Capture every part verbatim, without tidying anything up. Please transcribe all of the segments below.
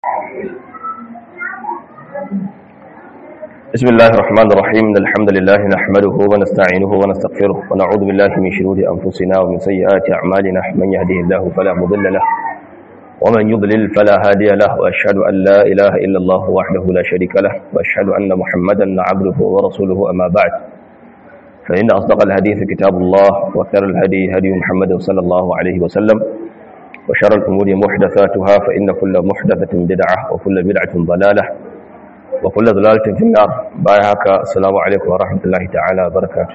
بسم الله الرحمن الرحيم الحمد لله نحمده ونستعينه ونستغفره ونعوذ بالله من شرور أنفسنا ومن سيئات أعمالنا من يهده الله فلا مضل له ومن يضلل فلا هادي له وأشهد أن لا إله إلا الله وحده لا شريك له وأشهد أن محمدا عبده ورسوله أما بعد فإن أصدق الحديث كتاب الله وخير الهدي هدي محمد صلى الله عليه وسلم وشر الأمور محدثاتها فإن كل محدثة بدعة وكل بدعة ضلالة وكل ضلالة في النار. بايعك السلام عليكم ورحمة الله تعالى وبركاته.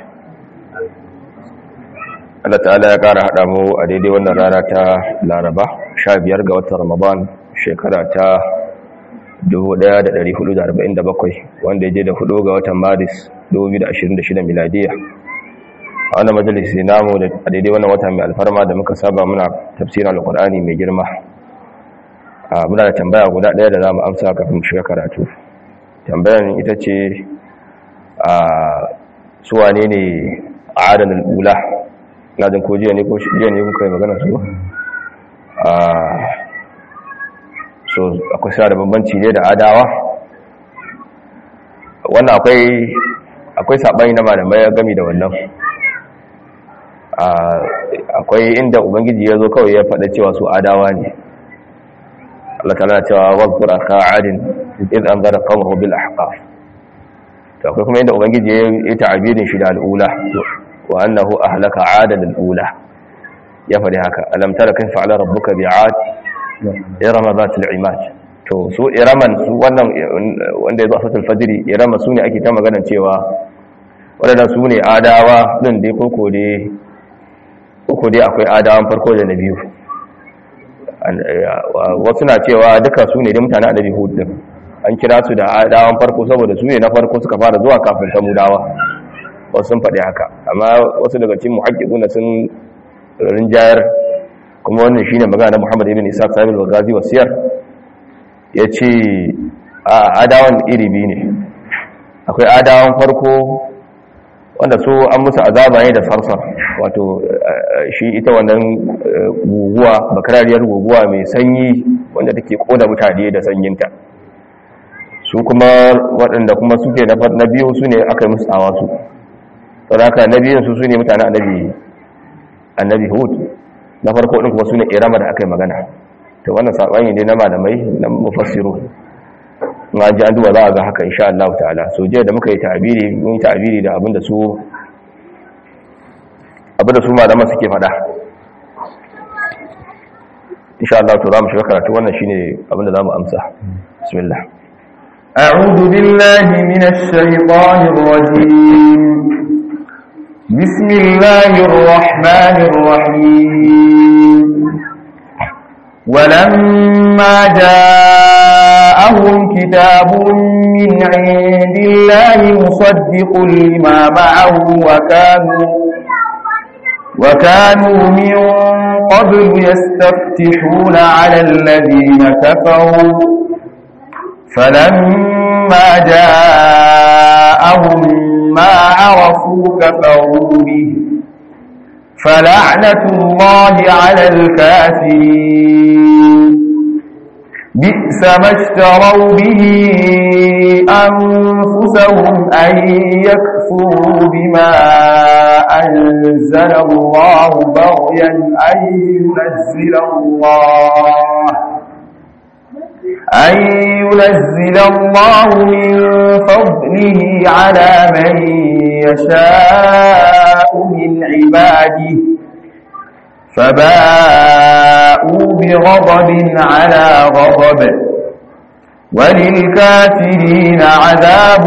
Allah ta'ala ya ƙara haɗa mu a daidai wannan rana ta Laraba sha biyar ga watan Ramadan shekara ta dubu ɗaya da ɗari hudu da arba'in da bakwai wanda ya je da hudu ga watan Maris dubu biyu da ashirin da shida miladiya. A wannan majalisi namu da a daidai wannan wata mai alfarma da muka saba muna tafsirin Alƙur'ani mai girma. Muna da tambaya guda ɗaya da za mu amsa kafin mu shiga karatu. Tambayar ita ce a suwa ne ne a adanar ula na jin ko jiya ne ko jiya ne kuka yi magana su a so akwai sa da bambanci ne da adawa wannan akwai akwai saɓani na malamai ya gami da wannan akwai inda ubangiji ya zo kawai ya faɗa cewa su adawa ne Allah ta'ala cewa wazkur akha adin id anzara qawmahu bil ahqaf to akwai kuma inda ubangiji ya yi ta'abirin shi da al'ula wa annahu ahlaka adan al'ula ya fadi haka alam tara kayfa fa'ala rabbuka bi'ad irama zatil imad to su iraman su wannan wanda yazo a suratul fajr irama sune ake ta magana cewa wadanda su ne adawa din dai koko dai koko dai akwai adawan farko da na biyu wasu na cewa duka su ne da mutane annabi hud din an kira su da adawan farko saboda su ne na farko suka fara zuwa kafin samudawa wasu sun faɗi haka amma wasu daga cikin muhaqqiquna sun rinjayar kuma wannan shine magana na Muhammad ibn Isa sahib al-Ghazi wasiyar yace a adawan iri biyu ne akwai adawan farko wanda su an musu azaba ne da sarsar wato shi ita wannan guguwa bakarariyar guguwa mai sanyi wanda take koda mutane da sanyinta su kuma waɗanda kuma suke na biyu su ne aka yi musu tsawa su saboda na biyun su su ne mutane annabi annabi hud na farko ɗin kuma su ne irama da aka yi magana ta wannan saɓani ne na malamai na mufassiru na ji an duba za a ga haka insha Allah ta'ala so jiya da muka yi ta'abiri mun yi ta'abiri da abinda su abinda su malama suke fada insha Allah to za mu shiga karatu wannan shine abinda za mu amsa bismillah a'udhu billahi minash shaitanir rajim bismillahir rahmanir rahim ولما جاءهم كتاب من عند الله مصدق لما معهم وكانوا وكانوا من قبل يستفتحون على الذين كفروا فلما جاءهم ما عرفوا كفروا به فلعنة الله على الكافرين بئس ما اشتروا به أنفسهم أن يكفروا بما أنزل الله بغيا أن ينزل الله أن ينزل الله من فضله على من يشاء من عباده فباءوا بغضب على غضب وللكافرين عذاب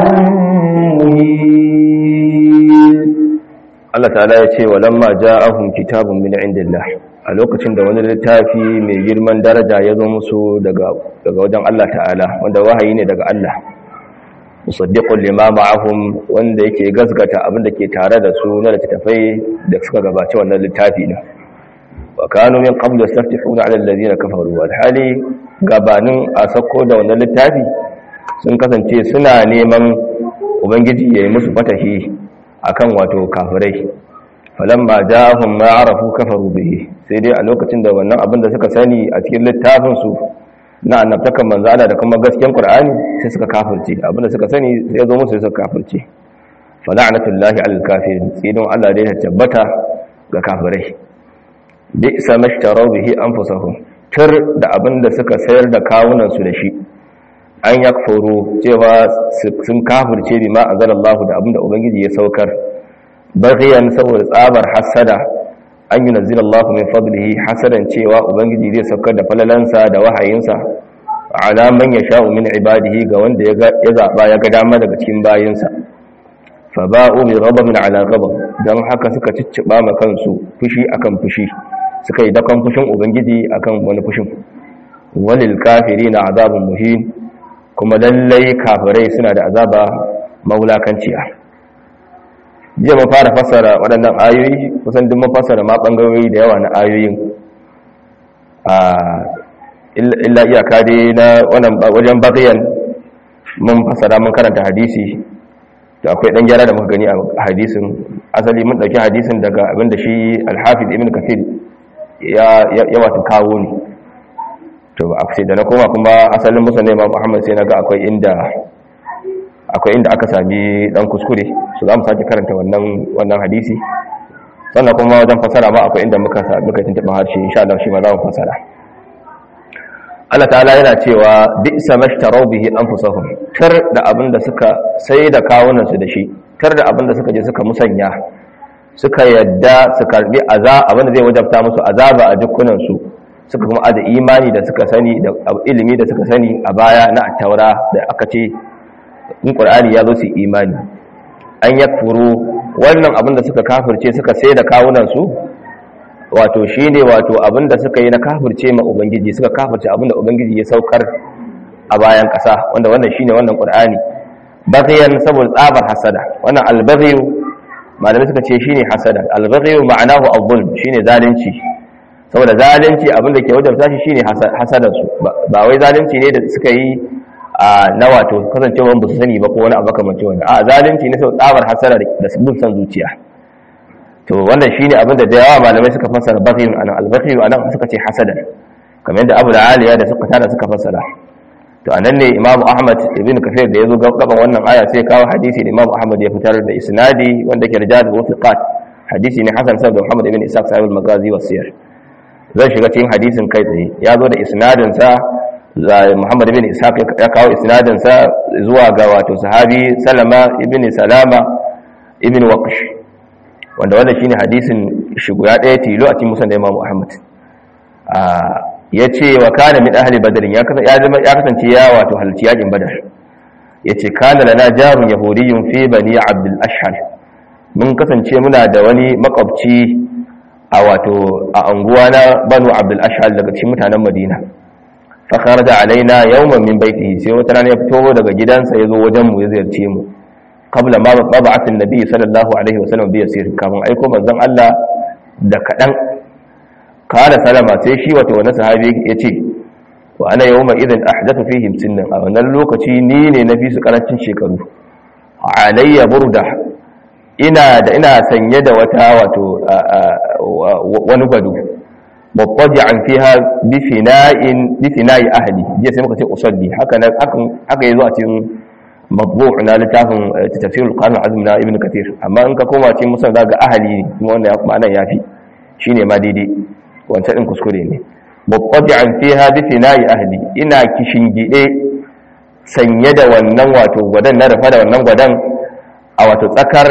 مهين Allah ta'ala ya ce walamma ja'ahum kitabun min indillah a lokacin da wani littafi mai girman daraja ya zo musu daga daga wajen Allah ta'ala wanda wahayi ne daga Allah musaddiqul lima ma'ahum wanda yake gaskata abin da ke tare da su na littafai da suka gabace wannan littafi din wa kanu min qablu yastaftihuna 'ala alladhina kafaru wal hali gabanin a sako da wannan littafi sun kasance suna neman ubangiji yayi musu fatahi akan wato kafirai falamma ja'ahum ma arafu kafaru bihi sai dai a lokacin da wannan abin da suka sani a cikin littafin su na annabtakan manzo Allah da kuma gaskiyar Qur'ani sai suka kafirce abinda suka sani sai zo musu sai suka kafirce fa la'natullahi 'alal kafirin tsinon Allah dai ya tabbata ga kafirai bi samashtaru bihi anfusahum tur da abinda suka sayar da kawunan su da shi an yakfuru cewa sun kafirce bi ma anzalallahu da abinda ubangiji ya saukar baghiyan saboda tsabar hasada an yi nazila Allah min fadlihi hasadan cewa ubangiji zai saukar da falalansa da wahayinsa ala man yasha'u min ibadihi ga wanda ya zaba ya ga dama daga cikin bayinsa fa ba'u bi ghadabin ala ghadab dan haka suka cicciba ma kansu fushi akan fushi suka yi dakan fushin ubangiji akan wani fushin walil kafirina azabun muhin kuma lallai kafirai suna da azaba maulakanciya. Jiya mun fara fassara waɗannan ayoyi kusan duk mun fassara ma ɓangarori da yawa na ayoyin a illa iyaka dai na wannan wajen baqiyan mun fassara mun karanta hadisi da akwai dan gyara da muka gani a hadisin asali mun dauki hadisin daga abinda shi al-Hafiz Ibn Kathir ya ya wato kawo ne to a sai da na koma kuma asalin musulmi Imam Muhammad sai naga akwai inda akwai inda aka sami dan kuskure su za mu sake karanta wannan wannan hadisi sannan kuma wajen fasara ma akwai inda muka muka tuntuɓa harshe insha Allah shi ma za mu fasara Allah ta'ala yana cewa bi'sa mashtaru bihi anfusahum tar da abinda suka sai da kawunan su da shi tar da abinda suka je suka musanya suka yadda su karbi azaba abinda zai wajabta musu azaba a jikunan su suka kuma ada imani da suka sani da ilimi da suka sani a baya na at-taura da aka ce in Qur'ani ya zo su imani an yakfuru wannan abinda suka kafirce suka sai da kawunan su wato shine wato abinda suka yi na kafirce ma ubangiji suka kafirce abinda ubangiji ya saukar a bayan kasa wanda wannan shine wannan Qur'ani baghiyan saboda tsabar hasada wannan al-baghy malamai suka ce shine hasada al-baghy ma'anahu al-zulm shine zalunci saboda zalunci abinda ke wajabta shi shine hasadan su ba wai zalunci ne da suka yi a na wato kasancewa ba su sani ba ko wani abu kamar wannan a zalunci ne sau tsabar hasara da bin san zuciya to wannan shine abin da da yawa malamai suka fassara baghiyun anan al-baghiyun anan suka ce hasada kamar yadda Abu al-Aliya da suka tada suka fassara to anan ne Imam Ahmad ibn Kathir da yazo gaban wannan aya sai kawo hadisi da Imam Ahmad ya fitar da isnadi wanda ke rijal wa thiqat hadisi ne Hasan sayyid Muhammad ibn Ishaq sahib al-Maghazi wa siyar zan shiga cikin hadisin kai tsaye ya zo da isnadin sa Muhammad ibn Ishaq ya kawo isnadin sa zuwa ga wato sahabi Salama ibn Salama ibn Waqsh wanda wannan shine hadisin shi guda daya tilo a cikin musnad Imam Muhammad ah yace wa kana min ahli badr ya ya kasance ya wato halci yakin badar yace kana lana jarun yahudiyyun fi bani abd al-ashhal mun kasance muna da wani makwabci a wato a anguwa na banu abd al-ashhal daga cikin mutanen Madina fakaraja alaina yawman min baitihi sai wata rana ya fito daga gidansa yazo wajen mu ya ziyarce mu qabla ma bab'athin nabiy sallallahu alaihi wasallam bi yasir kamun aiko manzon Allah da kadan kana salama sai shi wato wani sahabi yace wa ana yawma idan ahdathu fihim sinnan a wannan lokaci ni ne na fi su karancin shekaru alayya burda ina da ina sanye da wata wato wani gwado mubtadi'an fiha bi fina'in bi fina'i ahli je sai muka ce usalli haka nan haka yazo a cikin matbu' na littafin tafsir al-Qur'an al-Azim na Ibn Kathir amma in ka koma cikin musan daga ahli kuma wannan ma'anar yafi shine ma daidai wancan din kuskure ne mubtadi'an fiha bi fina'i ahli ina kishin gide sanye da wannan wato gwadan na rafa da wannan gwadan a wato tsakar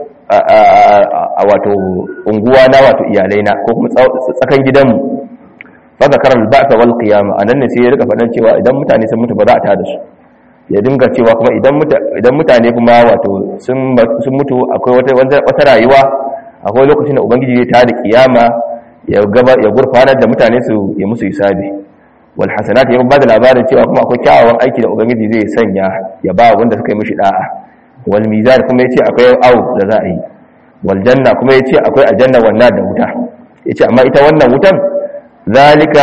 a wato unguwa na wato iyalaina ko kuma tsakan gidanmu fa zakara al-ba'th wal qiyamah anan ne sai ya rika fadan cewa idan mutane sun mutu ba za a tada su ya dinga cewa kuma idan idan mutane kuma wato sun sun mutu akwai wata wata rayuwa akwai lokacin da ubangiji zai tada kiyama ya gaba ya gurfanar da mutane su ya musu hisabi wal hasanat ya ba da labarin cewa kuma akwai kyawawan aiki da ubangiji zai sanya ya ba wanda suka yi mishi da'a wal mizan kuma yace akwai au da za a yi wal janna kuma yace akwai aljanna wannan da wuta yace amma ita wannan wutan zalika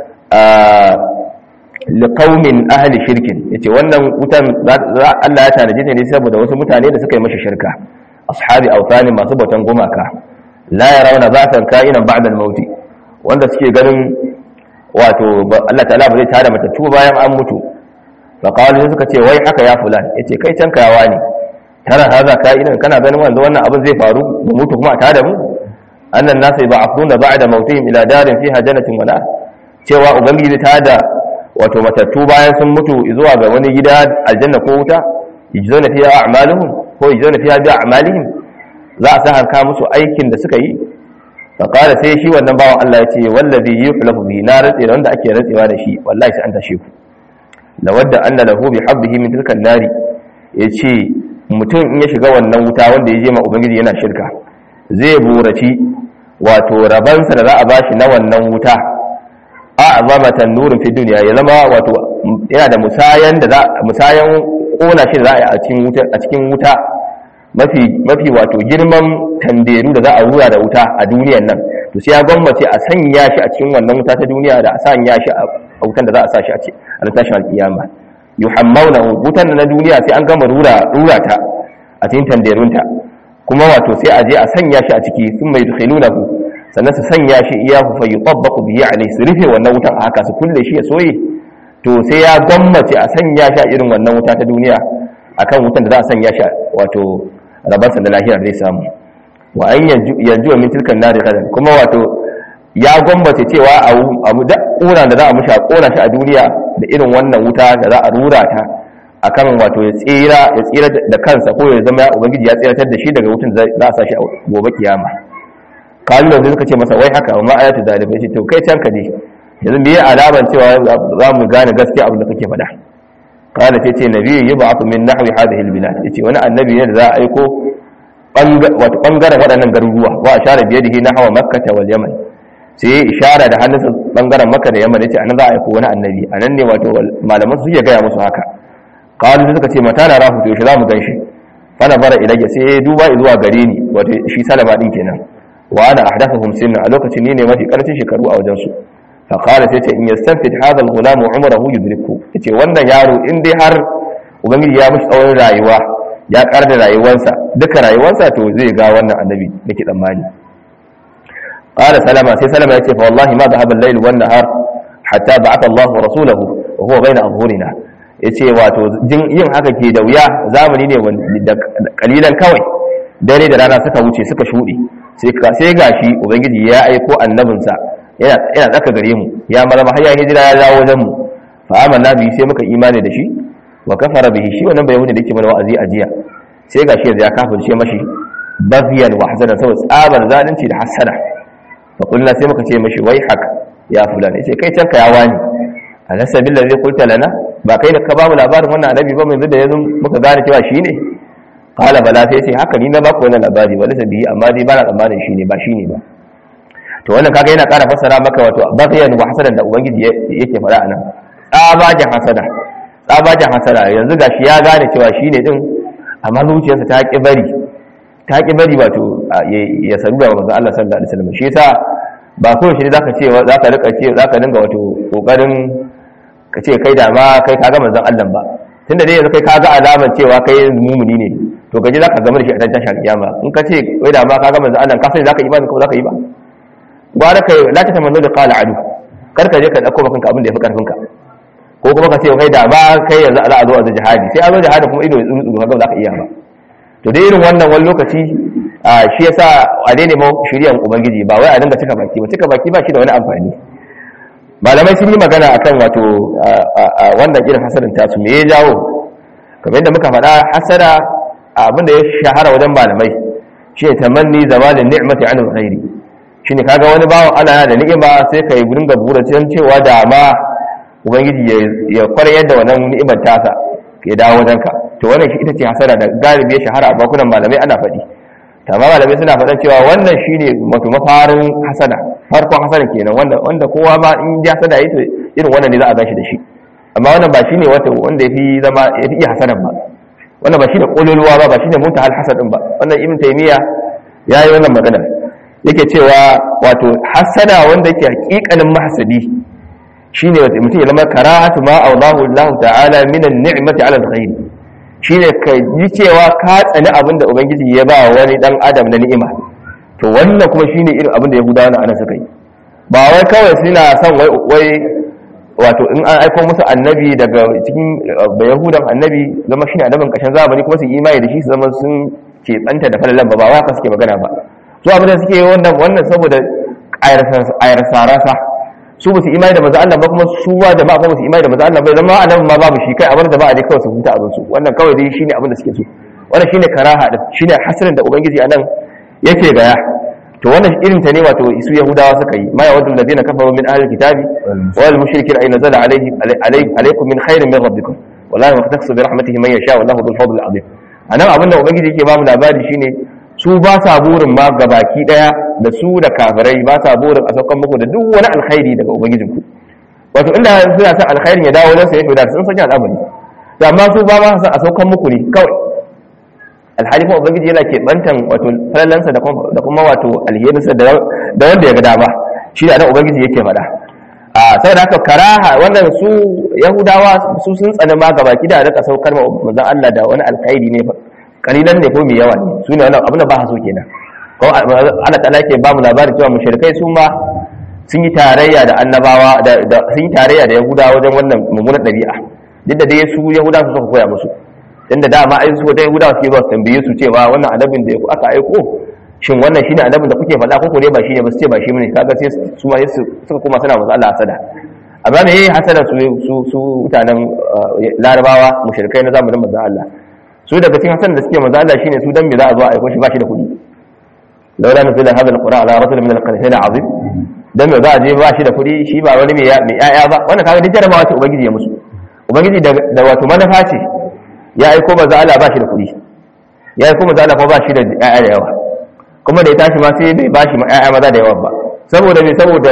liqaumin ahli shirkin yace wannan wutan Allah ya tanaje ne saboda wasu mutane da suka yi mashi shirka ashabi awthani masu bautan gumaka la yarawna ba'san ka'inan ba'da al-maut wanda suke ganin wato Allah ta'ala ba zai tada matattu bayan an mutu fa qalu suka ce wai haka ya fulan yace kai can kayawa ne tara haza ka idan kana ganin wanda wannan abin zai faru mu mutu kuma a tada mu annan nasu ba'athuna ba'da mautihim ila darin fiha jannatin wa nar cewa ubangiji ta da wato matattu bayan sun mutu zuwa ga wani gida aljanna ko wuta yajzuna fiha a'maluhum ko yajzuna fiha bi a'malihim za a sahanka musu aikin da suka yi fa qala sai shi wannan bawan Allah ya ce wallazi yuflahu bi na ratsi wanda ake ratsewa da shi wallahi sai an tashi ku lawadda anna lahu bi habbihi min tilka an-nari yace mutum in ya shiga wannan wuta wanda ya je ma ubangiji yana shirka zai buraci wato rabansa da za a bashi na wannan wuta a'zamatan nurin fi dunya ya zama wato yana da musayan da musayan kona shi da za a yi a cikin wuta a cikin wuta mafi mafi wato girman tanderu da za a rura da wuta a duniyar nan to sai ya gwammace a sanya shi a cikin wannan wuta ta duniya da a sanya shi a wutan da za a sa shi a ce a tashin alkiyama yuhammawna wutan na duniya sai an gama rura rura ta a cikin tanderunta kuma wato sai a je a sanya shi a ciki sun mai dukhilunahu sannan su sanya shi iyahu fa yutabbaqu bihi alayhi su rufe wannan wutan a haka su kulle shi ya soye to sai ya gwammace a sanya shi a irin wannan wuta ta duniya akan wutan da za a sanya shi wato rabarsa da lahira zai samu wa an yanzu min tilkan nari kadan kuma wato ya gwammace cewa abu da ƙura da za a mushi a ƙona shi a duniya da irin wannan wuta da za a rura ta akan wato ya tsira ya tsira da kansa ko ya zama ubangiji ya tsiratar da shi daga wutan da za a sa shi a gobe kiyama kalu da suka ce masa wai haka amma ayatu zalika ce to kai can ka je yanzu me alaman cewa za mu gane gaskiya abin da kake faɗa kana ce ce nabi yub'athu min nahwi hadhihi albilad yace wani annabi ne da za a aiko wato bangaren waɗannan garuruwa wa ashara bi yadihi nahwa makkah wal yaman sai ishara da hannunsa bangaren makka da yaman yace anan za a aiko wani annabi anan ne wato malaman su ya gaya musu haka kalu suka ce mata na rahu to shi za mu ganshi fana bara ilayya sai duba zuwa gare ni wato shi salama din kenan wa ana ahdathuhum sinna a lokacin ni ne mafi karfin shekaru a wajen su fa qala sai ce in yastanfid hadha al-ghulam umrahu yudriku yace wannan yaro in dai har ubangiji ya mishi tsawon rayuwa ya karda rayuwarsa duka rayuwarsa to zai ga wannan annabi nake tsammani qala salama sai salama yace fa wallahi ma dhahaba al-layl wan nahar hatta ba'atha Allah rasulahu wa huwa bayna adhhurina yace wato yin haka ke da wuya zamani ne wanda kalilan kawai dare da rana suka wuce suka shuɗe sai gashi ubangiji ya aiko annabinsa yana tsaka gare mu ya malama har ya hijira ya dawo wajen mu fa amanna bi sai muka imani da shi wa kafara bihi shi wannan bai wani da yake mana wa'azi a jiya sai gashi yanzu ya kafirce mashi baghyan wa hasada saboda tsabar zalunci da hasada fa kullu sai muka ce mashi wai haka ya fulani sai kai can ka ya wani alasa billazi qulta lana ba kai da ka ba mu labarin wannan annabi ba mai da yanzu muka gane cewa shi ne qala bala sai ce haka ni na ba ku wannan labari wala sabi amma dai ba na tsammanin shi ne ba shi ne ba to wannan kaga yana ƙara fassara maka wato baghyan wa hasadan da ubangiji yake fara anan tsabajan hasada tsabajan hasada yanzu gashi ya gane cewa shi ne din amma zuciyarsa ta ki bari ta ki bari wato ya saru da manzon Allah sallallahu alaihi wasallam shi yasa ba ko shi zaka ce zaka rika ce zaka dinga wato kokarin ka ce kai da ma kai kaga manzon Allah ba tunda dai yanzu kai kaga alaman cewa kai mumuni ne to gaji zaka zama da shi a dan tashin kiyama in ka ce kai da ma kaga manzon Allah ka sai zaka yi ba ko zaka yi ba gwara kai la ta tamannu da qala adu kar ka je ka dauko bakanka abin da yafi karfin ka ko kuma ka ce kai da ba kai yanzu za a zo a jihadi sai a zo jihadi kuma ido ya tsuru tsuru kaga zaka iya ba to dai irin wannan wani lokaci shi yasa a dai nemo shiriyan ubangiji ba wai a dinga cika baki ba cika baki ba shi da wani amfani malamai sun yi magana akan wato wannan irin hasadan tasu me ya jawo kamar yadda muka faɗa hasada abinda ya shahara wajen malamai shi ne tamanni zawalin ni'mati 'ala al-ghairi shine kaga wani bawan Allah yana da ni'ima sai kai gurin ga buracin cewa da ma ubangiji ya kwaryar da wannan ni'imar tasa ya dawo wajenka to wannan shi ita ce hasada da galibi ya shahara a bakunan malamai ana faɗi tamam malamai suna faɗan cewa wannan shine wato mafarin hasada farkon hasada kenan wanda wanda kowa ma in ya hasada yi to irin wannan ne za a ganshi da shi amma wannan ba shine wato wanda yafi zama yafi iya hasadan ba wannan ba shine kololuwa ba ba shine muntahal hasadin ba wannan ibn taymiya yayi wannan magana yake cewa wato hasada wanda yake hakikanin mahasadi shine wato mutum ya zama karahatu ma Allahu Allah ta'ala min an-ni'mati 'ala al-ghayr shine ka ji cewa ka tsani abin da ubangiji ya ba wani dan adam na ni'ima to wannan kuma shine irin abin da yahudawa na ana suka yi ba wai kawai suna son wai wai wato in an aiko musu annabi daga cikin bayahudan annabi zama shi ne annabin ƙarshen zamani kuma su imani da shi su zama sun ke tsanta da falalan ba ba haka suke magana ba su abin da suke wannan wannan saboda ayar sarasa su ba su imani da maza Allah ba kuma su ba jama'a ba su imani da maza Allah ba zama annabin ma babu shi kai abin da ba a dai kawai su huta abin su wannan kawai dai shine abin da suke so wannan shine karaha da shine hasirin da ubangiji anan yake gaya to wannan irin ta ne wato su yahudawa suka yi ma yawaddu alladhina kafaru min ahli alkitabi wal mushrikin ay nazala alayhi alaykum min khairin min rabbikum wallahu yaqtasu bi rahmatihi man yasha wallahu dhul fadl azim anan abinda ubangiji yake ba mu labari shine su ba sa burin ma gabaki daya da su da kafirai ba sa burin a saukan muku da duk wani alkhairi daga ubangijinku wato inda suna son alkhairin ya dawo nan sai ya da sun sanya al'amari to amma su ba ma san a saukan muku ne kawai alhali kuma ubangiji yana ke bantan wato falalansa da kuma wato alherinsa da wanda ya ga dama shi da ubangiji yake faɗa a saboda haka karaha wannan su yahudawa su sun tsani ma gabaki da rika saukar manzon Allah da wani alkhairi ne kalilan ne ko mai yawa ne su ne wannan abin da ba so kenan ko Allah ta'ala yake ba mu labarin cewa mushrikai su ma sun yi tarayya da annabawa da sun yi tarayya da yahudawa wajen wannan mummunan dabi'a duk da dai su yahudawa su suka koya musu inda dama ai su dai yahudawa suke zuwa su tambaye su cewa wannan annabin da aka aiko shin wannan shine annabin da kuke faɗa ko ne ba shine ba su ce ba shi ne kaga sai su ma suka koma suna masa Allah hasada amma me yayi hasada su su su mutanen larabawa mushrikai na zamanin manzon Allah su daga cikin hasan da suke manzo Allah shine su dan me za a zo a aiko shi ba shi da kudi laula nuzila hadha alquran ala rasul min alqaryatin azim dan me za a je ba shi da kudi shi ba wani mai mai yaya ba wannan kaga dijjar ma wace ubangiji ya musu ubangiji da wato manufa ce ya aiko manzo Allah ba shi da kudi ya aiko manzo Allah ko ba shi da yaya da yawa kuma da ya tashi ma sai bai ba shi yaya maza da yawa ba saboda me saboda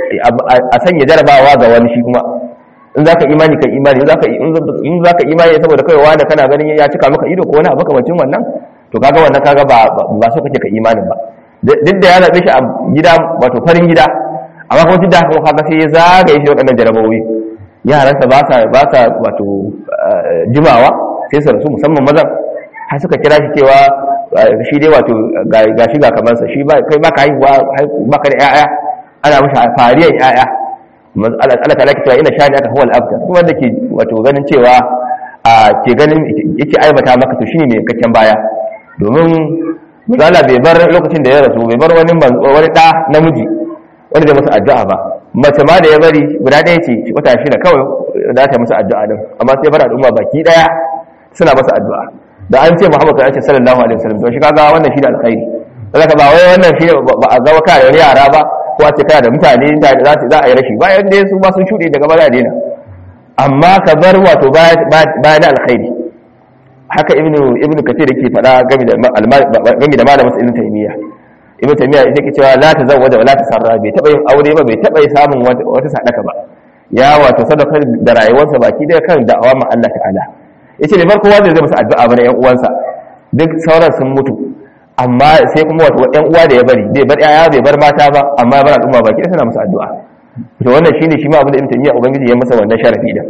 a sanya jarabawa ga wani shi kuma in za ka imani ka imani in za ka imani saboda kawai wanda kana ganin ya cika maka ido ko wani abu kamancin wannan to kaga wannan kaga ba ba so kake ka imanin ba duk da ya zabe shi a gida wato farin gida amma kuma duk da haka kaga sai ya zagaye shi wadannan jarabawoyi yaransa ba sa ba sa wato jimawa sai su rasu musamman mazan har suka kira shi cewa shi dai wato ga shi ga kamar sa shi ba kai ba ka haihuwa ba ka da yaya ana mishi fariyar yaya Allah ta laki cewa ina shani aka huwal abtar kuma wanda ke wato ganin cewa a ke ganin yake aibata maka to shine mai kakken baya domin misala bai bar lokacin da ya rasu bai bar wani wani da namiji wanda zai masa addu'a ba mace ma da ya bari guda ɗaya ce wata shida kawai da ta masa addu'a din amma sai bar al'umma baki daya suna masa addu'a da an ce Muhammad sallallahu alaihi wasallam to shi kaga wannan shi da alkhairi saboda ba wai wannan shi ba a ga waka da yara ba ko a ce kana da mutane za a yi rashi bayan dai su ba sun shuɗe daga baya daina amma ka bar wato baya na alkhairi haka ibnu ibnu kathir yake faɗa game da game da malamin ibnu taymiya ibnu taymiya yake cewa la tazawwaja wa la tasarra bai taba yin aure ba bai taba samun wata sadaka ba ya wato sadaka da rayuwarsa baki da kan da'awa ma Allah ta'ala yace ne farko wanda zai masa addu'a bane yan uwansa duk sauran sun mutu amma sai kuma wato ɗan uwa da ya bari bai bar yaya bai bar mata ba amma ya bar al'umma baki da suna masa addu'a to wannan shine shi ma abin da Ibn Taymiyyah ubangiji ya masa wannan sharafi da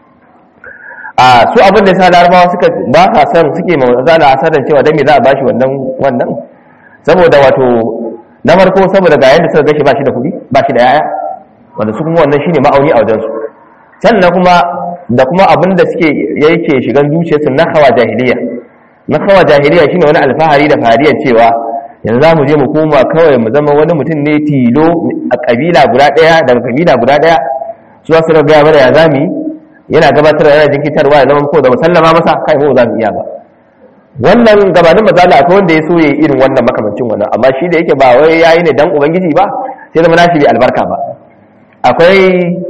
a su abin da yasa larabawa suka ba ka san suke mazala asadan cewa dan me za a bashi wannan wannan saboda wato na farko saboda ga yanda suka gashi ba shi da kuɗi ba shi da yaya wanda su kuma wannan shine ma'auni a wajen su sannan kuma da kuma abin da suke yake shigan zuciyarsu na hawa jahiliya na kawa jahiliya shine wani alfahari da fariyar cewa yanzu za mu je mu koma kawai mu zama wani mutum ne tilo a kabila guda daya daga kabila guda daya su za su raga mana ya zami yana gabatar da yana jinkitarwa ya zama ko da musallama masa kai mu za mu iya ba wannan gabanin mazala akwai wanda ya so ya irin wannan makamancin wannan amma shi da yake ba wai yayi ne dan ubangiji ba sai zama nashi bai albarka ba akwai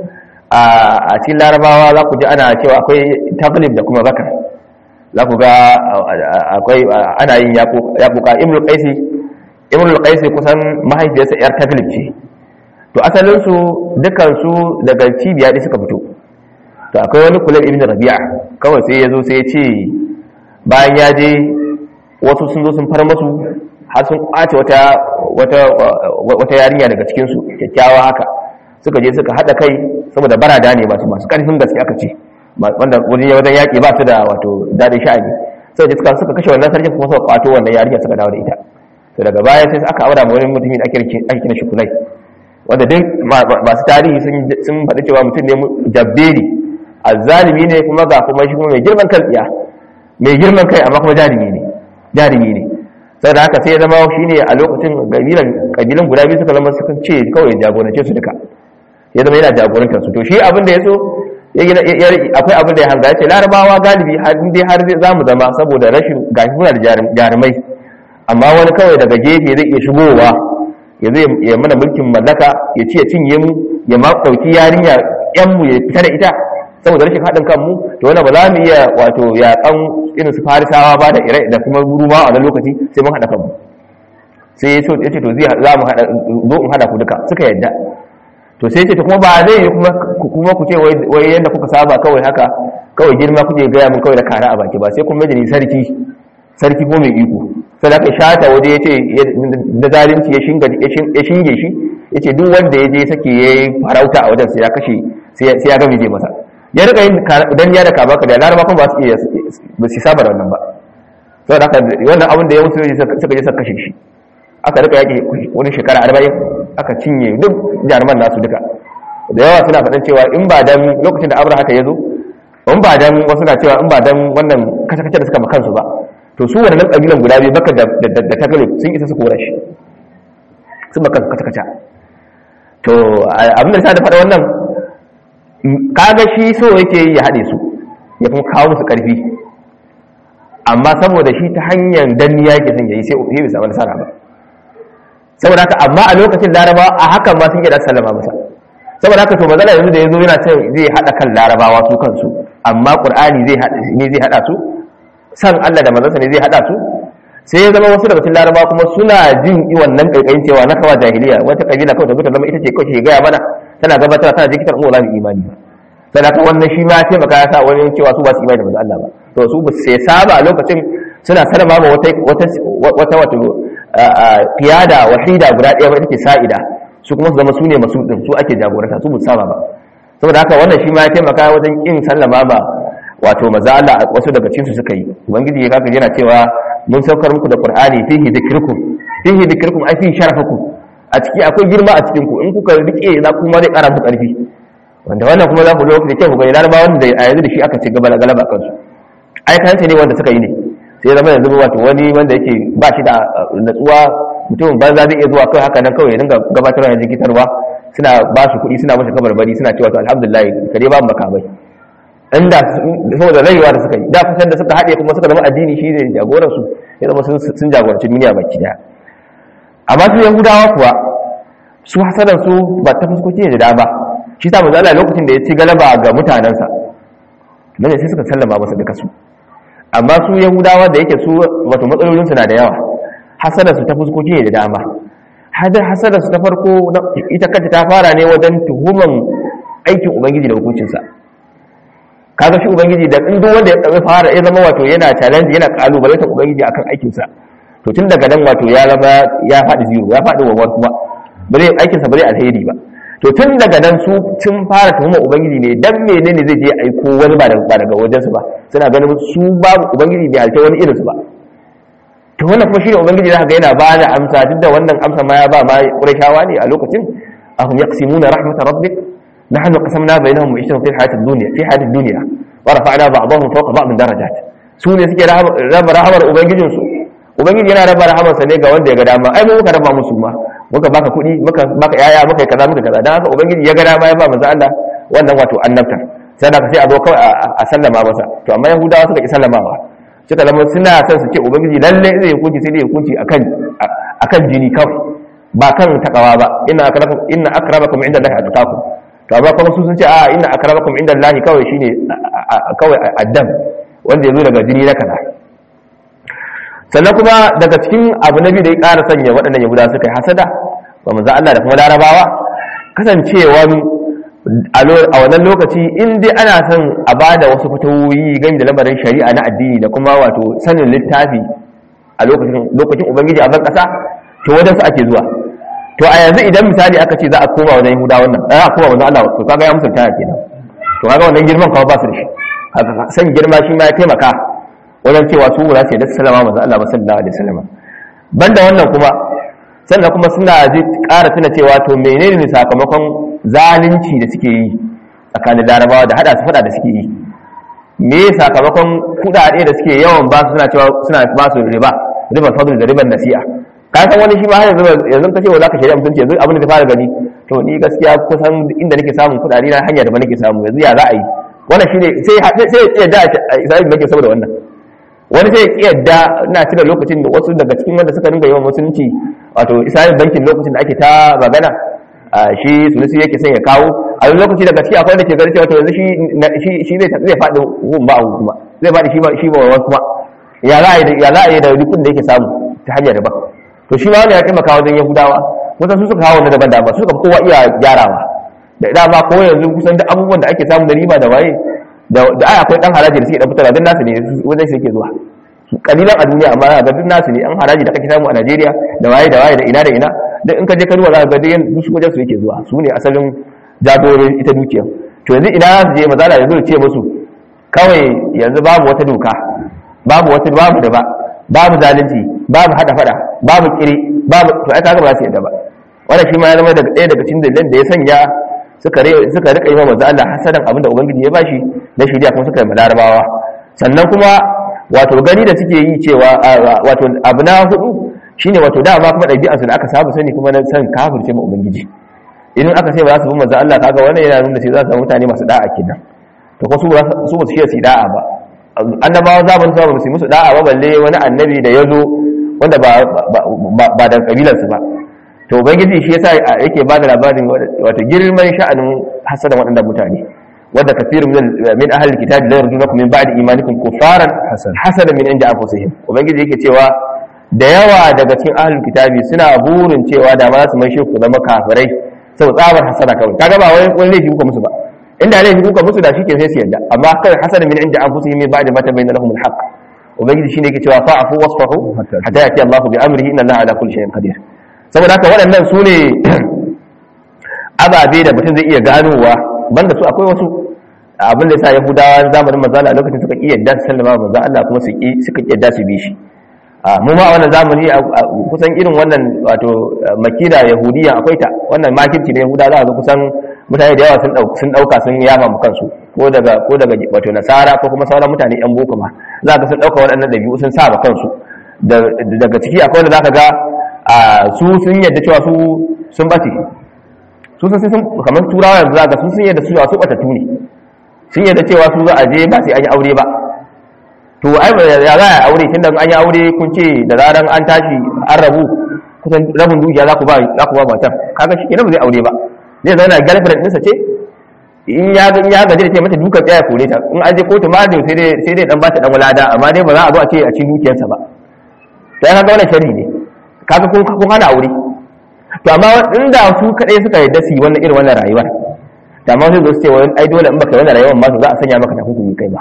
a cikin larabawa za ku ji ana cewa akwai taglib da kuma bakar za ku ga akwai ana yin yakuka imrul qaisi imrul qaisi kusan mahaifiyarsa yar taglib ce to asalin su dukan su daga cibiya ne suka fito to akwai wani kulal ibn rabi'a kawai sai yazo sai ya ce bayan ya je wasu sun zo sun far masu har sun kwace wata wata wata yarinya daga cikin su kyakkyawa haka suka je suka hada kai saboda barada ne masu masu karfin gaske aka ce wanda wajen wajen yaƙi ba su da wato daɗin sha'ani sai da suka kashe wannan sarkin kuma suka kwato wannan yarinya suka dawo da ita to daga baya sai aka aura ma wani mutumin ake ake kina shi kunai wanda duk masu tarihi sun faɗi cewa mutum ne jabberi azzalimi ne kuma ga kuma shi kuma mai girman kan tsiya mai girman kai amma kuma jarumi ne jarumi ne saboda haka sai ya zama shine a lokacin kabilan kabilan guda biyu suka zama suka ce kawai ya jagorance su duka ya zama yana jagorantar su to shi abin da ya so akwai abin da ya hanga ya ce larabawa galibi har dai har zai zamu zama saboda rashin gashi muna da jarumai amma wani kawai daga gefe zai iya shigowa ya zai ya mana mulkin mallaka ya ci ya cinye mu ya ma dauki yarinya yan mu ya fita da ita saboda rashin haɗin kanmu to wannan ba za mu iya wato yaƙan irin su farisawa ba da irai da kuma ruma a wani lokaci sai mun haɗa kanmu sai ya ce to zai za mu haɗa zo in haɗa ku duka suka yadda to sai ya ce to kuma ba zai yi kuma ku ce wai yadda kuka saba kawai haka kawai girma kuke gaya mun kawai da kara a baki ba sai kun majini sarki sarki ko mai iko sai da aka shata waje ya ce da zalunci ya shinge shi ya ce duk wanda ya je sake ya yi farauta a wajen sai ya kashe sai ya gami je masa ya rika yin danniya da kama ka da laraba kuma ba su iya ba su saba da wannan ba sau da aka wannan abin da ya mutu suka je suka kashe shi aka rika yaki wani shekara arba'in aka cinye duk jaruman nasu duka da yawa suna faɗin cewa in ba dan lokacin da abraha ya zo in ba dan wasu na cewa in ba dan wannan kace-kace da suka ma kansu ba to su wannan kabilan guda biyu baka da da ta gale sun isa su kora shi sun baka kace-kace to abin da sa da faɗa wannan kaga shi so yake yi ya haɗe su ya kuma kawo musu ƙarfi amma saboda shi ta hanyar danniya yake son yayi sai bai samu nasara ba saboda haka amma a lokacin larabawa a hakan ma sun yi da sallama masa saboda haka to mazala yanzu da yazo yana cewa zai hada kan larabawa su kansu amma qur'ani zai hada ne zai hada su san Allah da manzansa ne zai hada su sai ya zama wasu daga cikin larabawa kuma suna jin wannan kaikayin cewa na kawa jahiliya wata kabila kawai ta zama ita ce kawai ke gaya mana tana gabatar tana jikitar mu za mu imani ba sai haka wannan shi ma sai maka ya sa wani cewa su ba su imani da manzo Allah ba to su ba sai saba lokacin suna salama ma wata wata wata wato qiyada wahida guda ɗaya ba take sa'ida su kuma su zama su ne masu din su ake jagoranta su ba su saba ba saboda haka wannan shi ma ya taimaka wajen kin sallama ba wato manzo Allah wasu daga cikin su suka yi ubangiji ya kaka yana cewa mun saukar muku da qur'ani fihi dhikrukum fihi dhikrukum ai fi sharafukum a ciki akwai girma a cikin ku in kuka rike za ku ma zai ƙara muku ƙarfi wanda wannan kuma za ku lokaci da kyau ku ga larabawa wanda a yanzu da shi aka ci gaba da galaba kansu ai kansa ne wanda suka yi ne sai zama yanzu wato wani wanda yake ba shi da natsuwa mutum banza zai iya zuwa kai haka nan kawai ya dinga gabatarwa da jikitarwa suna ba su kuɗi suna masa kabarbari suna cewa to alhamdulillah kare ba makamai inda saboda rayuwa da suka yi da kusan da suka haɗe kuma suka zama addini shi ne jagoran su ya zama sun jagoranci duniya baki daya amma su yahudawa kuwa su hasadan su ba ta fuskoki ne da dama shi sa manzo Allah lokacin da ya ci galaba ga mutanansa nan sai suka sallama masa duka su amma su yahudawa da yake su wato matsalolin su na da yawa hasadan su ta fuskoki ne da dama hadar hasadan su ta farko ita kanta ta fara ne wajen tuhuman aikin ubangiji da hukuncinsa kaga shi ubangiji da in duk wanda ya fara ya zama wato yana challenge yana kalubale ta ubangiji akan aikin sa to tun daga nan wato ya zama ya fadi zero ya fadi wawar kuma bare aikin sa bare alheri ba to tun daga nan su tun fara tuhuma ubangiji ne dan menene zai je aiko wani ba daga wajen su ba suna ganin su babu ubangiji bai alta wani irin su ba to wannan kuma shine ubangiji zaka ga yana ba da amsa duk da wannan amsa ma ya ba ma qurayshawa ne a lokacin ahum yaqsimuna rahmat rabbik نحن قسمنا بينهم معيشتهم في الحياة الدنيا في حياة الدنيا ورفعنا بعضهم فوق بعض درجات سوني suke raba rahamar ubangijin su ubangiji yana raba rahamar sa ne ga wanda ya ga dama ai mu muka raba musu ma muka baka kudi muka baka yaya muka kaza muka kaza dan haka ubangiji ya ga dama ya ba manzo Allah wannan wato annabta sai da sai a zo kawai a sallama masa to amma yahudawa suka ki sallamawa suka zama suna son su ce ubangiji lalle zai hukunci sai dai hukunci akan akan jini kawai ba kan takawa ba inna akramakum inna akramakum inda Allah atqakum to amma kuma su sun ce a inna akramakum indallahi kawai shine kawai addam wanda yazo daga jini na kaza sannan kuma daga cikin abu nabi da ya ƙara sanya waɗannan yahuda suka yi hasada ba manzo Allah da kuma larabawa kasancewa a wannan lokaci in dai ana son a bada wasu fatawoyi game da lamarin shari'a na addini da kuma wato sanin littafi a lokacin lokacin ubangiji a ban kasa to wadansu ake zuwa to a yanzu idan misali aka ce za a koma wajen yahuda wannan a koma wajen Allah to kaga ya musulta ya kenan to kaga wannan girman kawai ba su da shi san girma shi ma ya taimaka wajen cewa su za su yi da sallama manzo Allah sallallahu alaihi wasallam banda wannan kuma sannan kuma suna ji ƙara tuna cewa to menene ne sakamakon zalunci da suke yi tsakanin larabawa da hada su fada da suke yi, me sakamakon kudade da suke yawan ba su suna cewa suna ba su riba riban fadl da riban nasi'a. Ka san wani shi ma har yanzu yanzu kace wa zaka shari'a mutunci yanzu abin da ta fara gani to ni gaskiya kusan inda nake samun kudade na hanya da ba nake samu yanzu ya za a yi, wannan shine sai sai ya da Isra'il nake saboda wannan. Wani sai ya yadda ina cire lokacin da wasu daga cikin wanda suka ringa yawan musulunci wato Isra'il bankin lokacin da ake ta magana shi sulusi yake son ya kawo a wani lokaci daga ciki akwai da ke gari cewa to yanzu shi shi zai zai faɗi gun ba kuma zai faɗi shi ba shi ba wani kuma ya za a yi ya za a yi da rikun da yake samu ta hanyar riba. To shi ma wani ya taimaka wajen Yahudawa kusan su suka kawo wani daban daban su suka kowa iya gyarawa da dama ko yanzu kusan duk abubuwan da ake samu da riba da waye da ai akwai dan haraji da suke dan fitarwa dan nasu ne wajen shi yake zuwa kalilan a duniya amma ga duk nasu ne an haraji da kake samu a Najeriya da waye da waye da ina da ina dan in ka je ka duba za ka ga duk su wajen su yake zuwa su ne asalin jagorin ita dukiya. To yanzu ina su je mazala yanzu ce musu kawai yanzu babu wata doka babu wata babu da ba babu zalunci babu hada fada babu kiri babu to ai kaga ba za su yadda ba. Wannan shi ma ya zama daga ɗaya daga cikin dalilan da ya sanya suka suka rika yi wa manzo Allah hasadan abinda ubangiji ya bashi da shiriya kuma suka yi malarabawa. Sannan kuma wato gani da suke yi cewa wato abu na hudu shine wato dama kuma ɗabi'ar su da aka saba sani kuma na san kafirce ma ubangiji. Idan aka ce ba za su bi manzo Allah kaga wannan yana nuna cewa za su samu mutane masu da'a kenan. To ko su ba su ba su shi da'a ba. Annabawa zaman su ba su musu da'a ba balle wani annabi da yazo wanda ba ba da kabilar su ba. To ubangiji shi yasa yake ba da labarin wato girman sha'anin hasadan waɗannan mutane. Wanda kathirun min ahli alkitabi la yarjunakum min ba'di imanikum kuffaran hasadan min inda anfusihim. Ubangiji yake cewa da yawa daga cikin ahlul kitabi suna burin cewa da ma za su mai shi ku zama kafirai sau tsabar hasana kawai kaga ba wai wani laifi kuka musu ba inda laifi kuka musu da shike sai su yadda amma kawai hasadan min inda anfusihim min ba'di ma tabayyana lahum alhaq. Ubangiji shine yake cewa fa'fu wasfahu hatta yati Allahu bi amrihi inna Allaha ala kulli shay'in qadir. Saboda haka waɗannan su ne ababe da mutum zai iya ganowa banda su akwai wasu abin da yasa Yahudawa zamanin manzo Allah lokacin suka iya yadda sallama manzo Allah kuma su ki suka yadda su bi shi. mu ma wannan zamani kusan irin wannan wato makida yahudiya akwai ta wannan makirci da yahuda za a ga kusan mutane da yawa sun dauka sun dauka sun yama mu kansu ko daga ko daga wato nasara ko kuma sauran mutane yan boko ma za ka sun dauka waɗannan dabi'u sun sa ba kansu daga ciki akwai wanda zaka ga su sun yadda cewa su sun bace su sun sun kamar turawa yanzu zaka sun sun yadda su su batatu ne sun yadda cewa su za a je ba sai an yi aure ba. To ai ya za a aure tunda an yi aure kun ce da zaran an tashi an rabu kusan rabin dukiya za ku ba za ku ba matar kaga shi kenan ba zai aure ba zai zauna girlfriend ɗinsa ce in ya ya gaji da ce mata duka tsaya kore ta in an je kotu ma da sai dai sai dai dan ba ta dan walada amma dai ba za a zo a ce a cikin dukiyarsa ba to kaga wannan shari ne kaga kun kun hana aure to amma inda su kadai suka yarda su yi wannan irin wannan rayuwar da amma sai zo su ce wai ai dole in baka wannan rayuwar ma to za a sanya maka takunkumi kai ba.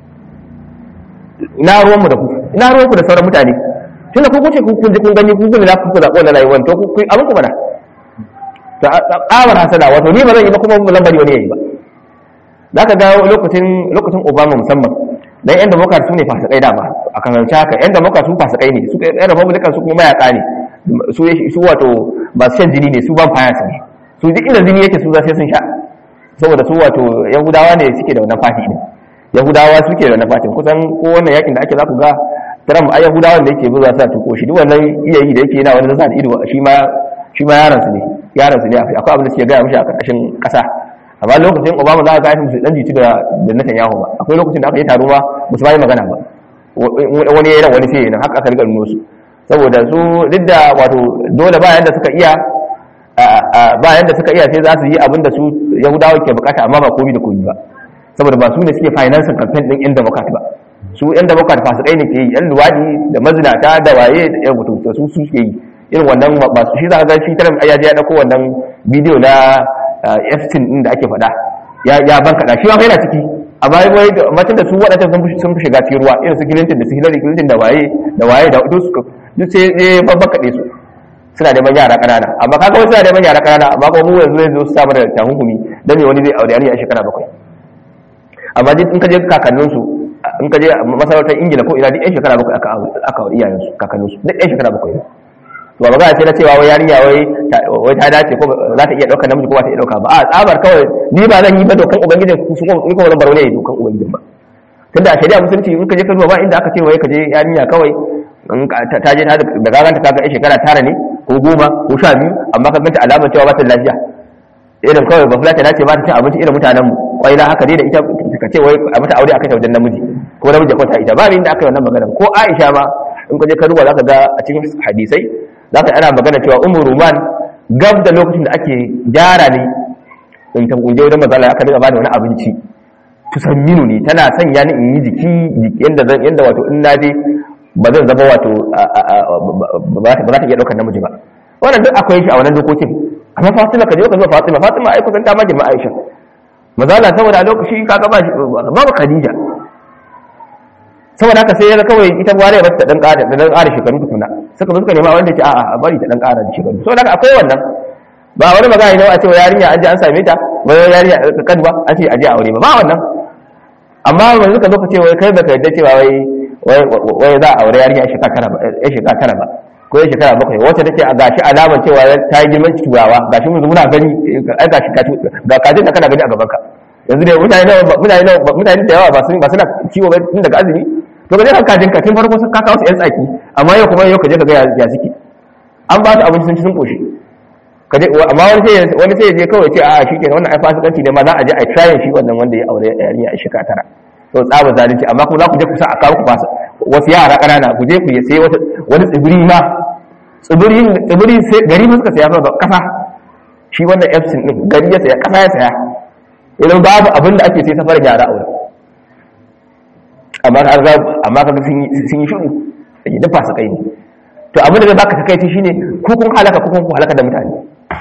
Ina ruwanmu da ku ina ruwanku da sauran mutane tunda ku kuce ku kun ji kun gani ku kun za ku ku zaɓo wannan rayuwar to ku abin ku mana to ƙawar hasada wato ni ba zan yi ba kuma ba zan bari wani yayi ba. Za ka ga lokacin lokacin Obama musamman dan yan democrat su ne fasikai da ba a kan haka yan democrat su fasikai ne su yan republican su kuma mayaka ne su su wato ba su shan jini ne su ban fayasa ne su duk inda jini yake su za sai sun sha saboda su wato yahudawa ne suke da wannan fati ne yahudawa suke da nafatin kusan ko wannan yakin da ake za ku ga Trump ai yahudawan da yake buza sa tuko shi duk wannan iya yi da yake yana wani zasa da ido shi ma shi ma yaran su ne yaran su ne akwai abin da suke ga mishi a karkashin kasa amma lokacin Obama za ka ga musu dan jitu da da Netanyahu ba akwai lokacin da aka yi taro ba musu bai magana ba wani yayin wani sai yana haka aka riga nuno su saboda su duk da wato dole ba yanda suka iya ba yanda suka iya sai za su yi abin da su yahudawa ke bukata amma ba komai da komai ba saboda ba su ne suke financing campaign din yan democrat ba su yan democrat fasikai ne ke yi yan luwadi da mazinata da waye da yan mutum su su suke yi irin wannan ba su shi za ka ga shi tarin ayyaji ya dauko wannan bidiyo na Epstein din da ake faɗa ya ya banka da shi ma yana ciki amma wai matan da su waɗanda sun fi shiga cikin ruwa irin su Clinton da su Hillary Clinton da waye da waye da duk su duk sai ya banka su suna da yara kanana amma kaga wasu suna da yara kanana amma kuma mu yanzu zai zo su samu da tahunkumi dan me wani zai aure yarinya a shekara bakwai amma duk in ka je kakanninsu in ka je masarautar ingila ko ina duk yan shekara bakwai aka aka iyayensu kakanninsu duk yan shekara bakwai ne to ba magana ce na cewa wai yarinya wai wai ta dace ko za ta iya daukar namiji ko ba ta iya dauka ba a tsabar kawai ni ba zan yi ba dokan ubangiji ku su ko ko bar wani dokan ubangiji ba tunda a shari'a musulunci in ka je ka duba ba inda aka ce wai ka je yarinya kawai in ta je ta da gaganta ka ga shekara tara ne ko goma ko sha biyu amma ka ganta alamar cewa ba ta lafiya irin kawai ba fulata na ce ba ta cin abinci irin mutanen mu wai na haka dai da ita ka ce wai a mata aure akai ta wajen namiji ko namiji ko ta ita ba inda aka yi wannan magana ko Aisha ma in ka je ka duba zaka ga a cikin hadisai zaka ana magana cewa Ummu Ruman gab da lokacin da ake gyara ne in ta guje wajen mazala aka dinga bada wani abinci tusamminu ne tana sanya ni in yi jiki yanda zan yanda wato in naje ba zan zama wato ba za ta iya daukar namiji ba wannan duk akwai shi a wannan dokokin amma Fatima ka je ka zo Fatima Fatima ai kusan ta ma jama'a Aisha mazala saboda lokaci kaga ba shi babu Khadija saboda haka sai ya kawai ita ware ba ta dan ƙara da dan ƙara shekaru tukuna suka zo suka nema wanda ce a'a a bari ta dan ƙara da shekaru saboda haka akwai wannan ba wani magana ne a ce yarinya an je an same ta wai yarinya kan ba a ce a je aure ba ba wannan amma wanda suka zo ka ce wai kai baka yadda cewa wai wai za a aure yarinya a shekara tara ba a shekara tara ba ko ya shekara bakwai wacce take a gashi alamar cewa ta yi girman turawa gashi mun muna gani ai gashi ga kajin da kana gani a gaban ka yanzu dai mutane mutane mutane da yawa ba su ba suna ciwo ba tun daga azumi to ga dai kajin ka tun farko sun ka kawo su yan tsaki amma yau kuma yau ka je ka ga ya suke an ba su abinci sun ci sun koshi ka je amma wani sai wani sai je kawai ce a shikenan wannan ai fasikanci ne ma za a je a try shi wannan wanda ya aure yarinya a shekara tara to tsaba zalunci amma kuma za ku je ku sa a kawo ku fasa wasu yara ƙanana ku je ku yi sai wani tsibiri ma tsibiri tsibiri sai gari ma suka saya ba kasa shi wannan Epson din gari ya saya kasa ya saya idan babu abin da ake sai safarin yara aure amma ka ga amma ka sun yi sun yi shiru sai da fasa kai ne to abin da zai baka takaici shine ku kun halaka ku kun halaka da mutane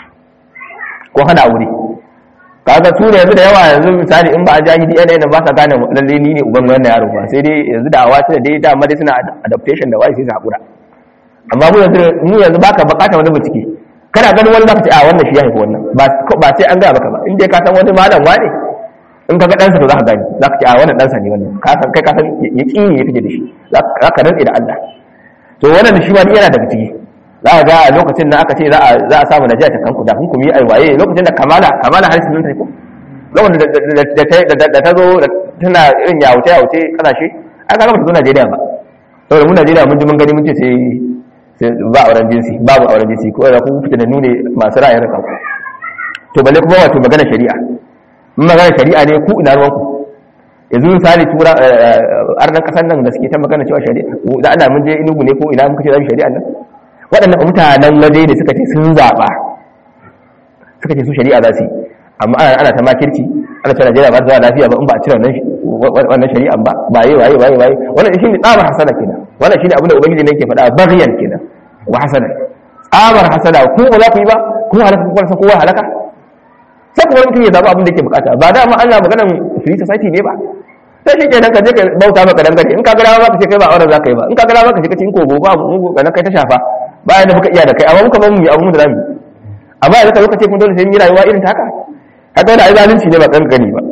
ko hana aure kaga su ne yanzu da yawa yanzu misali in ba a jahidi yana yana ba sa gane lalle ni ne uban wannan yaro ba sai dai yanzu da awa da dai da amma dai suna adaptation da wai sai su hakura amma mu yanzu mu yanzu baka bukata wani bincike kana ganin wani zaka ce a wannan shi ya haifi wannan ba ba sai an ga maka ba in dai ka san wani malam wane in ka ga dan sa to zaka gani zaka ce a wannan dan sa ne wannan ka san kai ka san yaqini ya kike da shi zaka rantsa da Allah to wannan shi ma yana daga ciki za a ga a lokacin da aka ce za a samu najiya ta kanku da hukumi ai waye lokacin da kamala kamala har sun ta ko lokacin da ta zo tana irin yawuce yawuce kasashe an ga ba ta zo Najeriya ba saboda mu Najeriya mun ji mun gani mun ce sai sai ba auren jinsi babu auren jinsi ko da ku fitina nune masu ra'ayin raka to balle kuma wato magana shari'a mun magana shari'a ne ku ina ruwanku yanzu misali tura arnan kasar nan da suke ta magana cewa shari'a da ana mun je Enugu ne ko ina muka ce za mu shari'a nan waɗannan mutanen waje ne suka ce sun zaɓa suka ce su shari'a za su yi amma ana ta makirci ana ta Najeriya ba ta zama lafiya ba in ba a cire wannan shari'an ba ba yi waye waye waye wannan shi ne tsabar hasada kenan wannan shi ne abin da ubangiji ne yake faɗa bagyan kenan wa hasada tsabar hasada ko ba za ku yi ba ko halaka ko san kowa halaka sai kuma mutum ya zaɓa abin da yake bukata ba da ma Allah maganar free society ne ba sai shi kenan ka je ka bauta maka dangane in ka ga dama ka ce kai ba auren za ka yi ba in ka ga dama ka ce ka ci in kogo ba mu ga kai ta shafa bayan da muka iya da kai amma muka ban mu yi abun da zamu amma yanzu ka lokaci kun dole sai yi rayuwa irin taka haka da ai zalunci ne ba kankani ba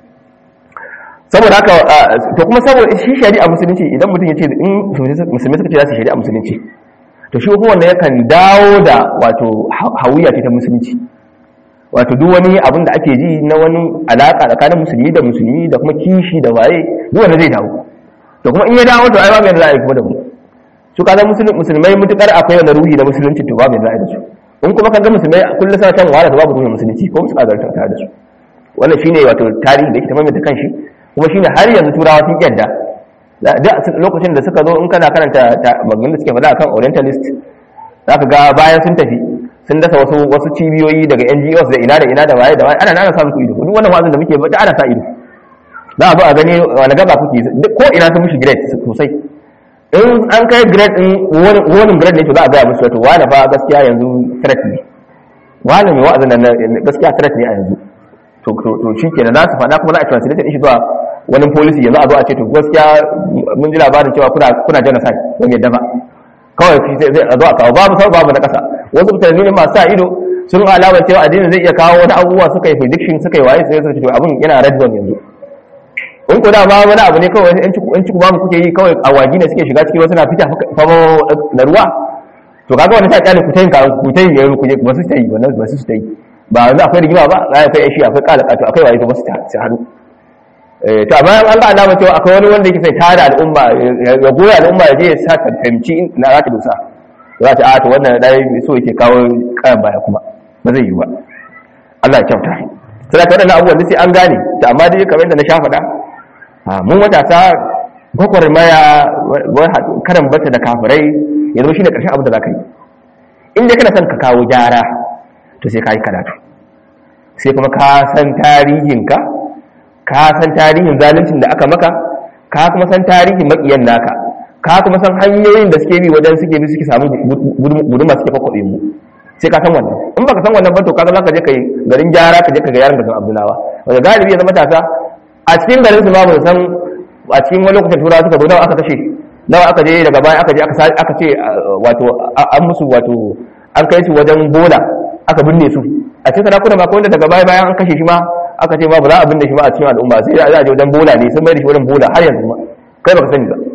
saboda haka to kuma saboda shi shari'a musulunci idan mutum yace in musulmi suka ce za su shari'a musulunci to shi kuma wanda yakan dawo da wato hawiya ce ta musulunci wato duk wani abin da ake ji na wani alaka tsakanin musulmi da musulmi da kuma kishi da waye duk wanda zai dawo to kuma in ya dawo to ai ba mai da za a yi kuma da mu su kaza musulmai mutukar akwai wani ruhi da musulunci to babu yadda da su in kuma kaga musulmai kullum suna kan wahala da babu ruhin musulunci ko musu kagarta tare da su wannan shine wato tarihi da yake tamamai da kanshi kuma shine har yanzu turawa sun yadda da lokacin da suka zo in kana karanta maganganun da suke faɗa akan orientalist zaka ga bayan sun tafi sun dasa wasu wasu cibiyoyi daga N G Os da ina da ina da waye da waye ana nana sa musu ido duk wannan wazin da muke ba ana sa ido za a zo a gani wani gaba kuke ko ina sun mushi grade sosai in an kai grade din wani grade ne to za a gaya musu wato wani fa gaskiya yanzu threat ne wani mai wa'azin nan gaskiya threat ne a yanzu to to shikenan za su faɗa kuma za a translate din shi zuwa wani policy yanzu a zo a ce to gaskiya mun ji labarin cewa kuna kuna genocide don yadda ba kawai sai zai a zo a kawo babu sau babu na ƙasa wasu mutane ne masu sa ido sun alama cewa addinin zai iya kawo wani abubuwa suka yi prediction suka yi waye sai suka ce to abin yana red zone yanzu in ku da ba wani abu ne kawai in ciku ba mu kuke yi kawai awagi ne suke shiga ciki wasu na fita famo da ruwa to kaga wannan ta kyale ku tayin karan ku tayin yayin ku je ba su tayi wannan ba su tayi ba yanzu akwai rigima ba za akwai shi akwai kala kato akwai waye to ba su ta haɗu eh to amma an ga alama cewa akwai wani wanda yake sai tare al'umma ya goya al'umma ya je ya sa ta fahimci na za ta dosa za ta a to wannan dai so yake kawo kayan baya kuma ba zai yi ba Allah ya kyauta sai ka wadannan abubuwan sai an gane to amma dai kamar yadda na sha faɗa mun matasa gwagwarmaya karan bata da kafirai ya zama shi ne ƙarshen abin da za ka yi inda kana son ka kawo gyara to sai ka yi karatu sai kuma ka san tarihinka ka san tarihin zaluncin da aka maka ka kuma san tarihin maƙiyan naka ka kuma san hanyoyin da suke bi wajen suke bi suke samu guduma suke kwakwabe mu sai ka san wannan in baka san wannan ba to kaga za ka je ka yi garin gyara ka je ka ga yaran da san abdullawa wanda galibi ya zama matasa a cikin garin su ma ba san a cikin wani lokacin turawa suka zo nawa aka kashe nawa aka je daga baya aka je aka ce wato an musu wato an kai su wajen bola aka binne su a cikin sarakuna ma ko wanda daga baya bayan an kashe shi ma aka ce ma ba za a binne shi ma a cikin al'umma sai a je wajen bola ne sun mai da shi wajen bola har yanzu ma kai baka sani ba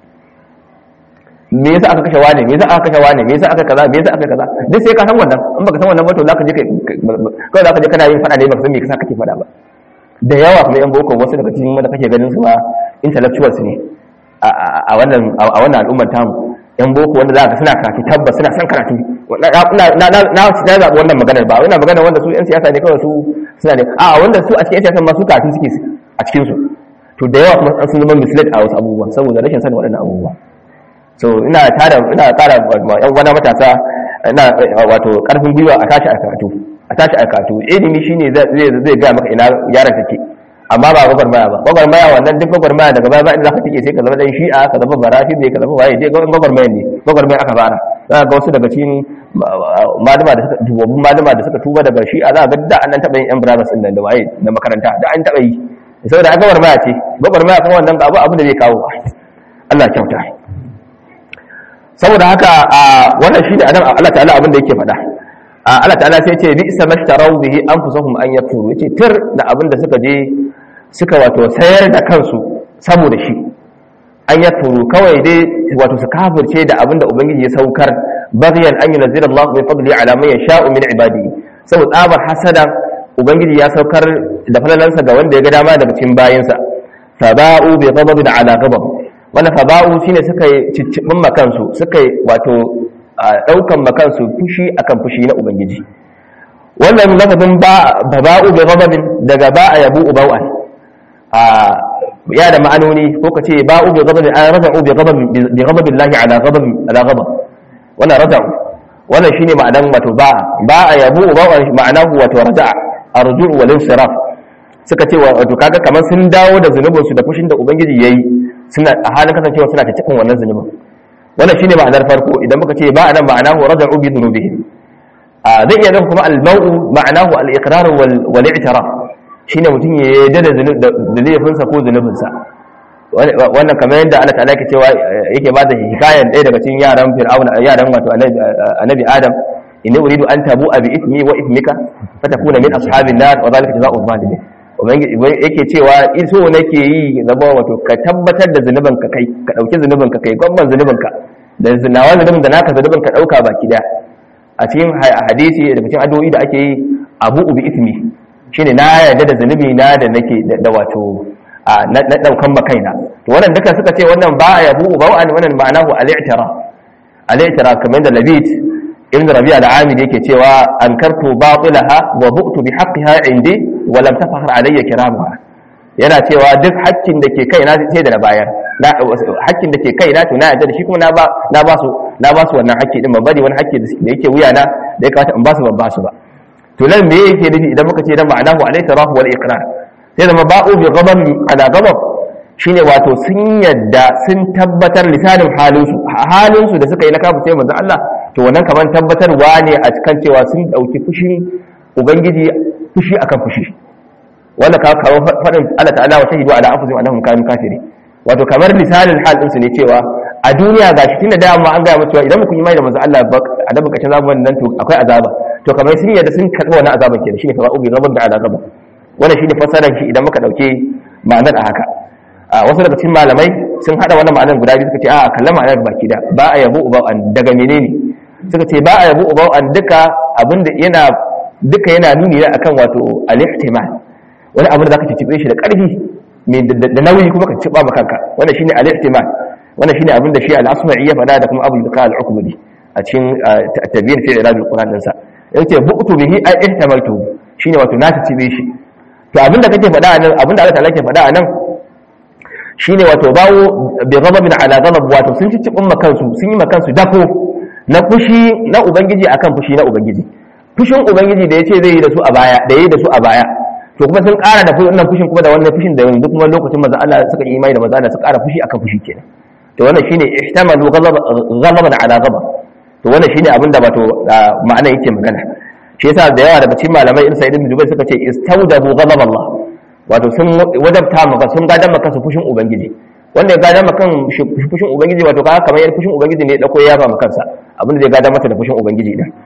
me yasa aka kashe wane me yasa aka kashe wane me yasa aka kaza me yasa aka kaza duk sai ka san wannan in baka san wannan ba to zaka je kai kai zaka je kana yin fada ne baka san me yasa kake fada ba da yawa kuma yan boko wasu daga cikin wanda kake ganin su ma intellectuals ne a wannan a wannan al'ummar tamu yan boko wanda za ka suna karatu tabbas suna san karatu na na na na zaɓi wannan maganar ba wannan maganar wanda su yan siyasa ne kawai su suna ne a wanda su a cikin yan siyasa ma su karatu suke a cikin su to da yawa kuma sun zama misled a wasu abubuwa saboda rashin sanin waɗannan abubuwa so ina tada ina ƙara yan gwana matasa ina wato ƙarfin gwiwa a tashi a karatu a tashi a karatu ilimi shine zai zai ga maka ina yaran take amma ba gwagwarmaya ba gwagwarmaya wannan duk gwagwarmaya daga baya ba inda zaka tike sai ka zama dan shi'a ka zama barafi ne ka zama waye dai gwagwarmaya ne gwagwarmaya aka fara za ga wasu daga cikin malama da suka dubobin malama da suka tuba daga shi'a za ga da annan taba yin yan brothers din da waye na makaranta da an taba yi saboda an gwagwarmaya ce gwagwarmaya kuma wannan abu abu da zai kawo Allah kyauta saboda haka wannan shi da adam Allah ta'ala abin da yake faɗa Allah ta'ala sai ce bi isa mashtarau bihi anfusahum an yakfuru yace tir da abin da suka je suka wato sayar da kansu saboda shi an yakfuru kawai dai wato su kafirce da abin da ubangiji ya saukar baghyan an yunzila Allah min fadli ala man yasha'u min ibadihi saboda tsabar hasada ubangiji ya saukar da falalansa ga wanda ya ga dama daga cikin bayinsa faba'u bi ghadabin ala ghadab wannan faba'u shine suka yi ciccibin makansu suka yi wato daukan makansu fushi akan fushi na ubangiji wannan lafazin ba baba'u bi ghadabin daga ba'a yabu bau'an a ya da ma'anoni ko kace ba'u bi ghadabin ay raja'u bi ghadabin bi ghadabillahi ala ghadabin ala ghadab wannan raja'u wannan shine ma'anan wato ba'a ba'a yabu bau'an ma'anahu wato raja'a arju' wal insiraf suka ce wato kaga kamar sun dawo da zunubinsu da fushin da ubangiji yayi suna a halin kasancewa suna ta cikin wannan zunubin wannan shine ma'anar farko idan muka ce ba anan ma'anahu raja'u bi dhunubihim a zai iya zama kuma al-maw'u ma'anahu al-iqrar wal i'tiraf shine mutum ya yarda da laifinsa ko zunubinsa wannan kamar yadda Allah ta'ala yake cewa yake ba da hikayan ɗaya daga cikin yaran fir'auna yaran wato annabi adam inni uridu an tabu'a bi ithmi wa ithmika fatakuna min ashabin nar wa dhalika jazaa'u adh-dhalimin yake cewa iso nake yi zama wato ka tabbatar da zunuban ka kai ka dauki zunuban ka kai gwamnan zunuban ka da zinawa zunubin da naka zunuban ka dauka baki daya a cikin hadisi da cikin addu'o'i da ake yi abu bi ismi shine na yarda da zunubi na da nake da wato na daukan makaina to wannan duka suka ce wannan ba ya bu ba wannan ma'anahu al-i'tiraf al-i'tiraf kamar da labit ibn rabi'a al-amidi yake cewa ankartu batilaha wa bu'tu bi haqqiha indi wa lam tafahar alayya kiramuha yana cewa duk haƙƙin da ke kaina sai da na bayar na haƙƙin da ke kaina to na yarda da shi kuma na ba na ba su na ba su wannan haƙƙi din ban bari wani haƙƙi da yake wuya na da ya kamata in ba su ban ba su ba to nan me yake nufi idan muka ce dan ma'anahu alayhi tarafu wal iqrar sai zama ba'u bi ghadab ala ghadab shine wato sun yadda sun tabbatar lisanin halinsu halinsu da suka yi na kafin sai manzo Allah to wannan kaman tabbatarwa ne a cikin cewa sun dauki fushi ubangiji fushi akan fushi wanda ka kawo fadin Allah ta'ala wa shahidu ala anfusihim annahum kanu kafirin wato kamar lisanin hal din su ne cewa a duniya gashi tunda da amma an ga mu cewa idan muku yi mai da manzo Allah a da bukatun zaban nan to akwai azaba to kamar sun yadda sun karɓi wannan azaban kenan shine fa ubi ghadab da ala ghadab wannan shine fasaran shi idan muka dauke ma'anar a haka wasu daga cikin malamai sun hada wannan ma'anar guda biyu suka ce a kallon ma'anar baki da ba a yabo ba daga menene suka ce ba a yabo uban an duka abinda yana duka yana nuni ne akan wato al-ihtimal, wani abin da zaka cicibe shi da karfi mai da nauyi kuma ka ciba maka kanka, wannan shine al-ihtimal. wannan shine abin da shi al-Asma'i ya faɗa da kuma Abu Bakar al-Uqbali a cikin at-Tabyin fi I'rab al-Qur'an din sa, yace bu'tu bihi ay ihtamaltu, shine wato na cicibe shi. to abin da kake faɗa anan, abin da Allah ta'ala ke faɗa anan shine wato bawo bi ghadabin ala ghadab, wato sun cicibin makansu, sun yi makansu dafo na fushi na ubangiji akan fushi na ubangiji. fushin ubangiji da yace zai yi da su a baya da yayi da su a baya, to kuma sun ƙara da wannan fushin kuma da wannan fushin da yanzu kuma lokacin manzo Allah suka yi imani da manzo Allah suka ƙara fushi akan fushi kenan. to wannan shine ihtamalu ghadab ghadaban ala ghadab. to wannan shine abin da wato ma'ana yake magana. shi yasa da yawa daga cikin malamai in Sa'id ibn Jubair suka ce istawdabu ghadab Allah, wato sun wajabta maka, sun gadan maka su fushin ubangiji. wanda ya gadan maka fushin ubangiji wato kaga kamar yar fushin ubangiji ne ya dauko ya ba maka kansa, abin da zai gadan masa da fushin ubangiji din.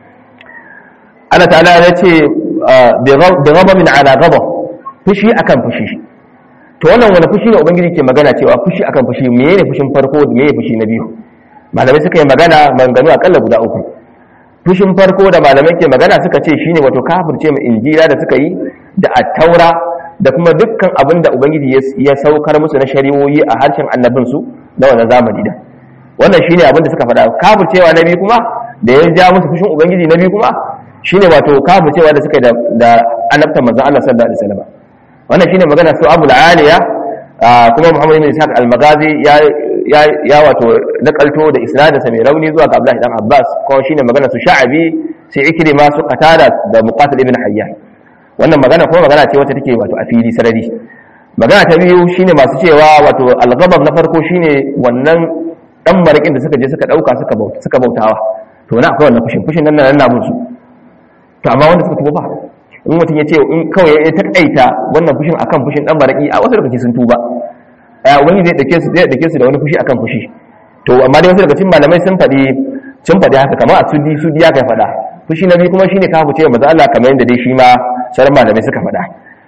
Allah ta'ala ya ce bi ghadabin ala ghadab, fushi akan fushi. to wannan wani fushi ne ubangiji ke magana cewa fushi akan fushi, menene fushin farko da menene fushi na biyu? malamai suka yi magana maganganu akalla guda uku. fushin farko da malamai ke magana suka ce shine wato kafirce mu injila da suka yi da at-taura da kuma dukkan abin da ubangiji ya saukar musu na shari'o'i a harshen annabinsu na wannan zamani da wannan shine abin da suka faɗa. kafircewa na biyu kuma da ya ja musu fushin ubangiji na biyu kuma shine wato kafircewa da suka yi da annabtan manzon Allah sallallahu alaihi wasallam. wannan shine magana su Abu al-Aliya kuma Muhammad ibn Ishaq al-Maghazi ya ya ya wato nakalto da isnadin sa mai rauni zuwa ga Abdullah ibn Abbas, ko shine magana su Sha'abi, sai Ikrima, su Qatada da Muqatil ibn Hayyan. wannan magana kuma magana ce wacce take wato a fili sarari. magana ta biyu shine masu cewa wato al-ghadab na farko shine wannan dan marakin da suka je suka dauka suka bauta suka bautawa. to na akwai wannan fushin fushin nan nan na musu. to amma wanda suka tuba ba, in mutum ya ce in kawai ya takaita wannan fushin akan fushin dan maraki, a wasu lokaci sun tuba, eh wani zai dake su zai dake su da wani fushi akan fushi. to amma dai wasu daga cikin malamai sun fadi sun fadi haka, kamar a sudi sudi ya kai fada. fushi na biyu kuma shine kafu ce manzo Allah, kamar yanda dai shi ma sauran malamai suka fada.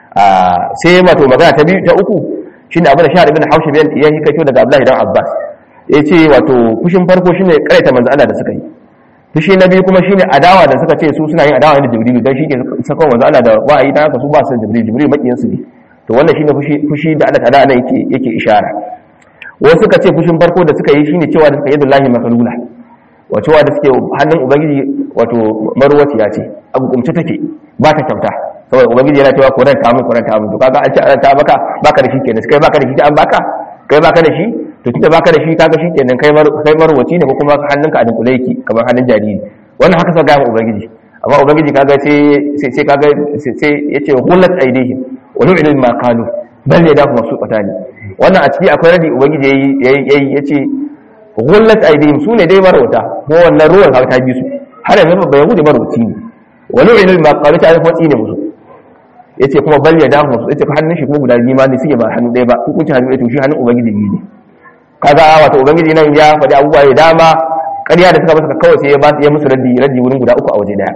sai wato magana ta biyu ta uku shine abin da Shahr ibn Hawshab ya yi kaito daga Abdullah ibn Abbas, yace wato fushin farko shine karaita manzo Allah da suka yi. fushi na biyu kuma shine adawa da suka ce su suna yin adawa da Jibril dan shi ke saka manzo Allah da wa'ayi dan haka su ba su Jibril Jibril makiyin su ne. to wannan shine fushi fushi da Allah ta'ala yake yake ishara. wasu suka ce fushin farko da suka yi shine cewa da suka yi billahi makalula, wato da suke hannun ubangiji wato marwaciya ce, abu kumce take ba ta kyauta, saboda ubangiji yana cewa ko ran ta mun ko ran ta mun. to kaga an ce an ta baka baka da shi kenan, kai baka da shi an baka kai baka da shi, to tunda baka da shi kaga shi kenan kai mar kai marwaci ne, ko kuma hannunka a dunkule yake kamar hannun jariri. wannan haka sai ga ubangiji. amma ubangiji kaga sai sai kaga sai yace hullat aidihim wa nu'lil ma qalu bal yadahu mabsuutani. wannan a ciki akwai radi ubangiji yayi yayi yace hullat aidihim sune dai marwata, ko wannan ruwan har ta bi su, har yanzu ba yahudi marwaci ne. wa nu'lil ma qalu ta alfati ne musu, yace kuma bal yadahu yace ko hannun shi kuma guda biyu ma ne suke ba hannu ɗaya ba, hukunci hannu ɗaya to shi hannun ubangiji ne. kaga wato ubangiji nan ya faɗi abubuwa da dama, ƙarya da suka masa kawai sai ya ba ya musu raddi raddi wurin guda uku a waje daya.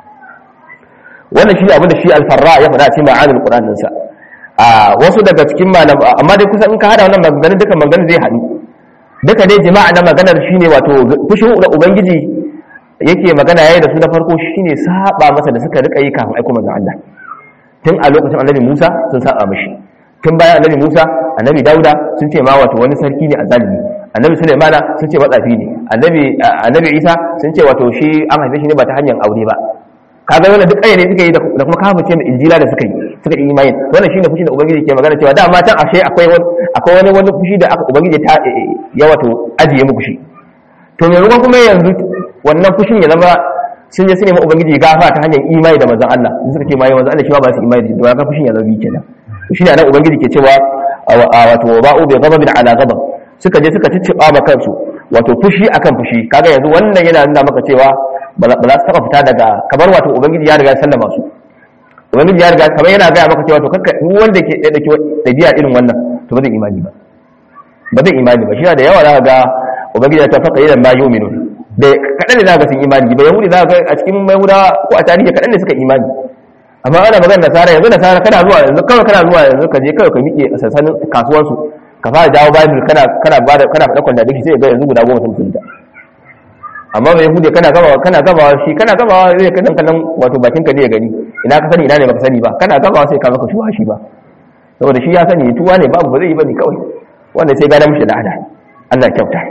wannan shi abin da shi al-Farra ya faɗa cikin ma'anil Qur'an din sa. a wasu daga cikin malam, amma dai kusan in ka hada wannan maganganun duka maganganun zai haɗu duka dai jama'a na maganar shine wato fushin da ubangiji yake magana yayi da su na farko shine saba masa da suka rika yi kafin aiko manzon Allah. tun a lokacin annabi Musa sun saba mishi, tun bayan annabi Musa annabi Dauda sun ce ma wato wani sarki ne azalimi, annabi Sulaimana sun ce matsafi ne, annabi annabi Isa sun ce wato shi an haife shi ne ba ta hanyar aure ba. kaga wannan duk ayyane suka yi da kuma kafirce da injila da suka yi suka yi imani. wannan shine fushi da ubangiji ke magana cewa dama can ashe akwai wani akwai wani wani fushi da aka ubangiji ta ya wato ajiye muku shi. to me ruwan kuma yanzu wannan fushin ya zama sun je su nemi ubangiji gafa ta hanyar imani da manzon Allah, in suka ce mai manzon Allah shi ba su imani da ga fushin ya zama kenan. to shine nan ubangiji ke cewa wato ba'u bi ghadabin ala ghadab, suka je suka cicciba ma kansu wato fushi akan fushi. kaga yanzu wannan yana nuna maka cewa ba za su taba fita daga kamar wato ubangiji ya riga sallama su. ubangiji ya riga kamar yana ga maka cewa to kakka duk wanda ke da ke dabi'a irin wannan to ba zai imani ba ba zai imani ba. shi da yawa za ka ga ubangiji ya ta faka idan ma yu'minu da kadan ne za ka sun imani ba. yahudi za ka ga a cikin yahuda ko a tarihi kadan ne suka imani. amma ana magana nasara yanzu nasara kana zuwa yanzu kawai kana zuwa yanzu ka je kawai ka miƙe a sansanin kasuwar su ka fara jawo bible kana kana bada kana faɗa kwanda dake sai ga yanzu guda goma sun fita. amma bai hude kana gaba kana gaba shi kana gaba zai kadan kadan wato bakin ka ne ya gani ina ka sani ina ne baka sani ba kana gaba sai ka maka shuwa shi ba saboda shi ya sani tuwa ne babu ba zai yi bane kawai wanda sai gada mushi da hada Allah ya kyauta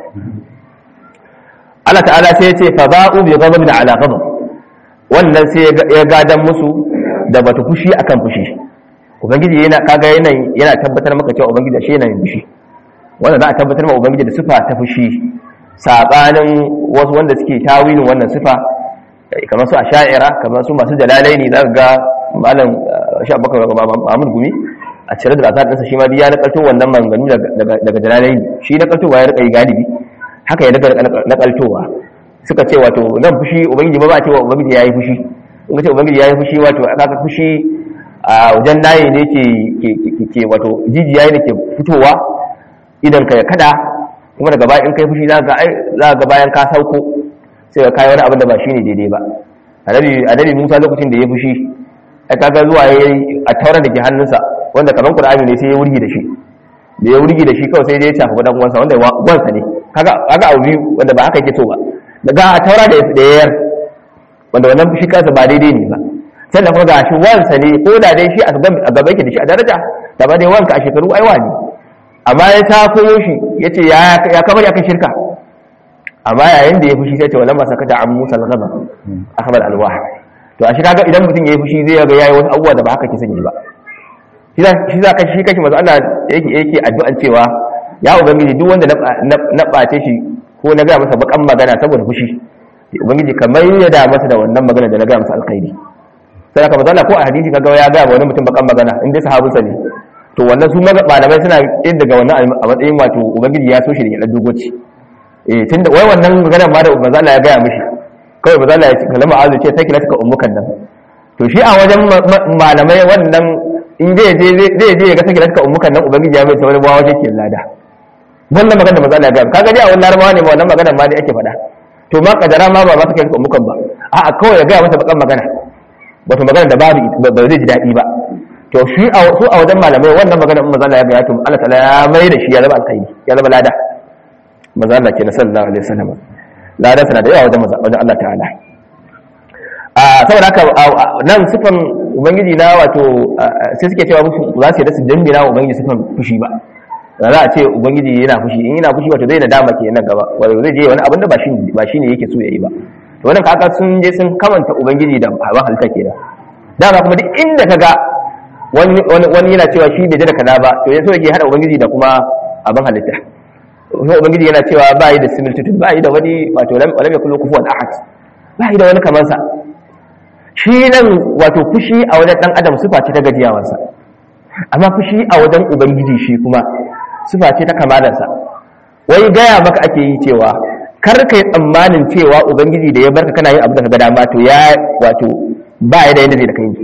Allah ta'ala sai ya ce fa ba'u bi ghadabin ala ghadab wannan sai ya gadan musu da bata fushi akan fushi ubangiji yana kaga yana yana tabbatar maka cewa ubangiji shi yana yin fushi wanda za a tabbatar ma ubangiji da sifa ta fushi sabanin wasu wanda suke tawilin wannan sifa kamar su asha'ira kamar su masu jalalaini zaka ga malam Sha Bakar Muhammad Gumi a cire da azar ɗinsa shi ma ya nakalto wannan manganu daga jalalaini shi nakaltowa ya rika yi galibi haka ya daga nakaltowa suka ce wato nan fushi ubangiji ba ba ce wa ubangiji yayi fushi in ka ce ubangiji yayi fushi wato aka fushi a wajen nayi ne ke ke wato jijiyayi ne ke fitowa idan ka ya kada kuma daga bayan in kai fushi za ga bayan ka sauko sai ka kai wani abin da ba shine daidai ba annabi Musa lokacin da ya fushi ai kaga zuwa yayi a tauran da ke hannunsa wanda kaman Qur'ani ne sai ya wurgi da shi da ya wurgi da shi kawai sai ya shafa dan uwansa wanda uwansa ne kaga kaga abu biyu wanda ba haka yake so ba daga a taura da da yayar wanda wannan fushi kansa ba daidai ne ba sannan kuma ga shi uwansa ne ko da dai shi a gaba yake da shi a daraja da ba dai wanka a shekaru aiwa ne amma ya tako shi yace ya ya kamar ya kai shirka amma yayin da ya fushi sai ce wala ma sakata an Musa al-ghadab akhbar al-wah to a shi kaga idan mutum yayi fushi zai ga yayi wasu abubuwa da ba haka ke sani ba shi za shi za ka shi kake manzo Allah yake yake addu'an cewa ya ubangiji duk wanda na bace shi ko na ga masa bakan magana saboda fushi ubangiji kamar ya da masa da wannan magana da na ga masa alkhairi sai ka manzo Allah ko a hadisi kaga ya ga wani mutum bakan magana in dai sahabinsa ne to wannan su malamai suna yin daga wannan a matsayin wato ubangiji ya so shi da ya dan dogoci eh tunda wai wannan magana ma da manzo Allah ya ga mishi kawai manzo Allah ya ce kalama azu ce take laka ummukan nan to shi a wajen malamai wannan in zai je zai je ga take laka ummukan nan ubangiji ya mai saurin bawa wajen ke lada wannan magana da manzo Allah ya ga kaga dai a wannan larabawa ne wannan magana ma da ake faɗa to ma kadara ma ba ma take laka ummukan ba a'a kawai ya ga masa bakan magana wato magana da babu ba zai ji dadi ba to shi a su a wajen malamai wannan magana manzo Allah ya ga ya to Allah ta'ala ya mai da shi ya zama alkhairi ya zama lada manzo Allah ke sallallahu alaihi wasallam lada tana da yawa wajen wajen Allah ta'ala a saboda haka nan sifan ubangiji na wato sai suke cewa musu za su yi da su dambina ubangiji sifan fushi ba za a ce ubangiji yana fushi in yana fushi wato zai nadama ke nan gaba wato zai je wani abin da ba shi ba shine yake so yayi ba to wannan kaka sun je sun kamanta ubangiji da hawa halitta kenan dama kuma duk inda kaga wani wani yana cewa shi bai da kaza ba to yaso yake hada ubangiji da kuma abin halitta ko ubangiji yana cewa ba yi da similitude ba yi da wani wato lam yakul kufuwan ahad ba yi da wani kaman sa shi nan wato fushi a wajen dan adam sifa ce ta gajiyawarsa amma fushi a wajen ubangiji shi kuma sifa ce ta kamalarsa wai gaya maka ake yi cewa kar kai tsammanin cewa ubangiji da ya barka kana yin abu da ka ga dama to ya wato ba ya da yanda zai da kai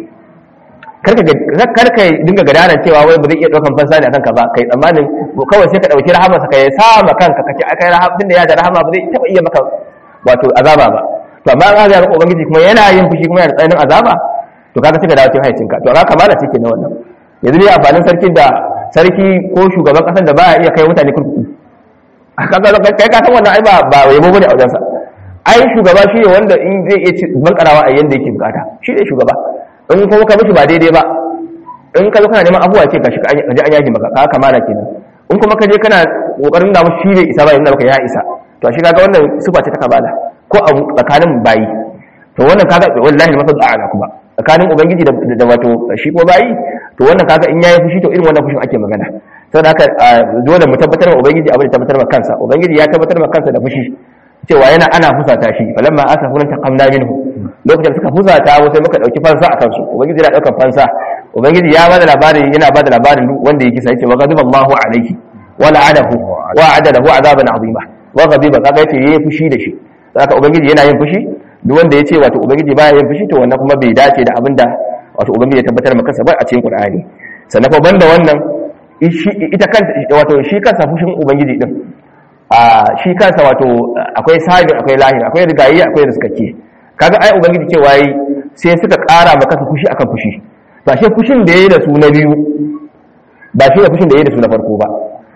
kar ka dinga gadaran cewa wai ba zai iya daukan fansa ne akan ka ba kai tsammanin kawai sai ka dauki rahama sa kai sama kanka kace kai rahama tunda ya da rahama ba zai taba iya maka wato azaba ba to amma an ga maka ubangiji kuma yana yin fushi kuma yana tsananin azaba to kaga sai ka dawo cikin haicinka to kaga kamala ce kenan wannan yanzu ne amfanin sarkin da sarki ko shugaban kasan da baya iya kai mutane kurkuku kaga kai ka san wannan ai ba ba yabo bane a wajen sa ai shugaba shi ne wanda in zai iya bankarawa a yanda yake bukata shi ne shugaba in kuma ka mishi ba daidai ba in ka zo kana neman abuwa ce gashi ka je an yaji maka ka kamala kenan in kuma ka je kana kokarin da mushi shi ne isa ba yana maka ya isa to shi kaga wannan sifa ce ta kamala ko a tsakanin bayi to wannan kaga wallahi masal a'ala kuma tsakanin ubangiji da wato shi ko bayi to wannan kaga in yayi fushi to irin wannan fushin ake magana saboda haka dole mu tabbatar wa ubangiji abin da tabbatar wa kansa ubangiji ya tabbatar wa kansa da fushi cewa yana ana fusata shi falamma asafuna taqamna minhu lokacin suka fusata mu sai muka dauki fansa akan su ubangiji yana daukar fansa ubangiji ya bada labari yana bada labarin wanda yake sai ce wa ghadiballahu alayhi wa la'anahu wa adalahu azaban azima wa ghadiba kaga yace yayi fushi da shi saka ubangiji yana yin fushi duk wanda yace wato ubangiji baya yin fushi to wannan kuma bai dace da abinda wato ubangiji ya tabbatar maka ba a cikin Qur'ani sannan fa banda wannan ita kanta wato shi kansa fushin ubangiji din a shi kansa wato akwai sabi akwai lahira akwai rigayi akwai riskake kaga ai ubangiji cewa yi sai suka ƙara maka fushi akan fushi ba shi fushin da yayi da su na biyu ba shi da fushin da yayi da su na farko ba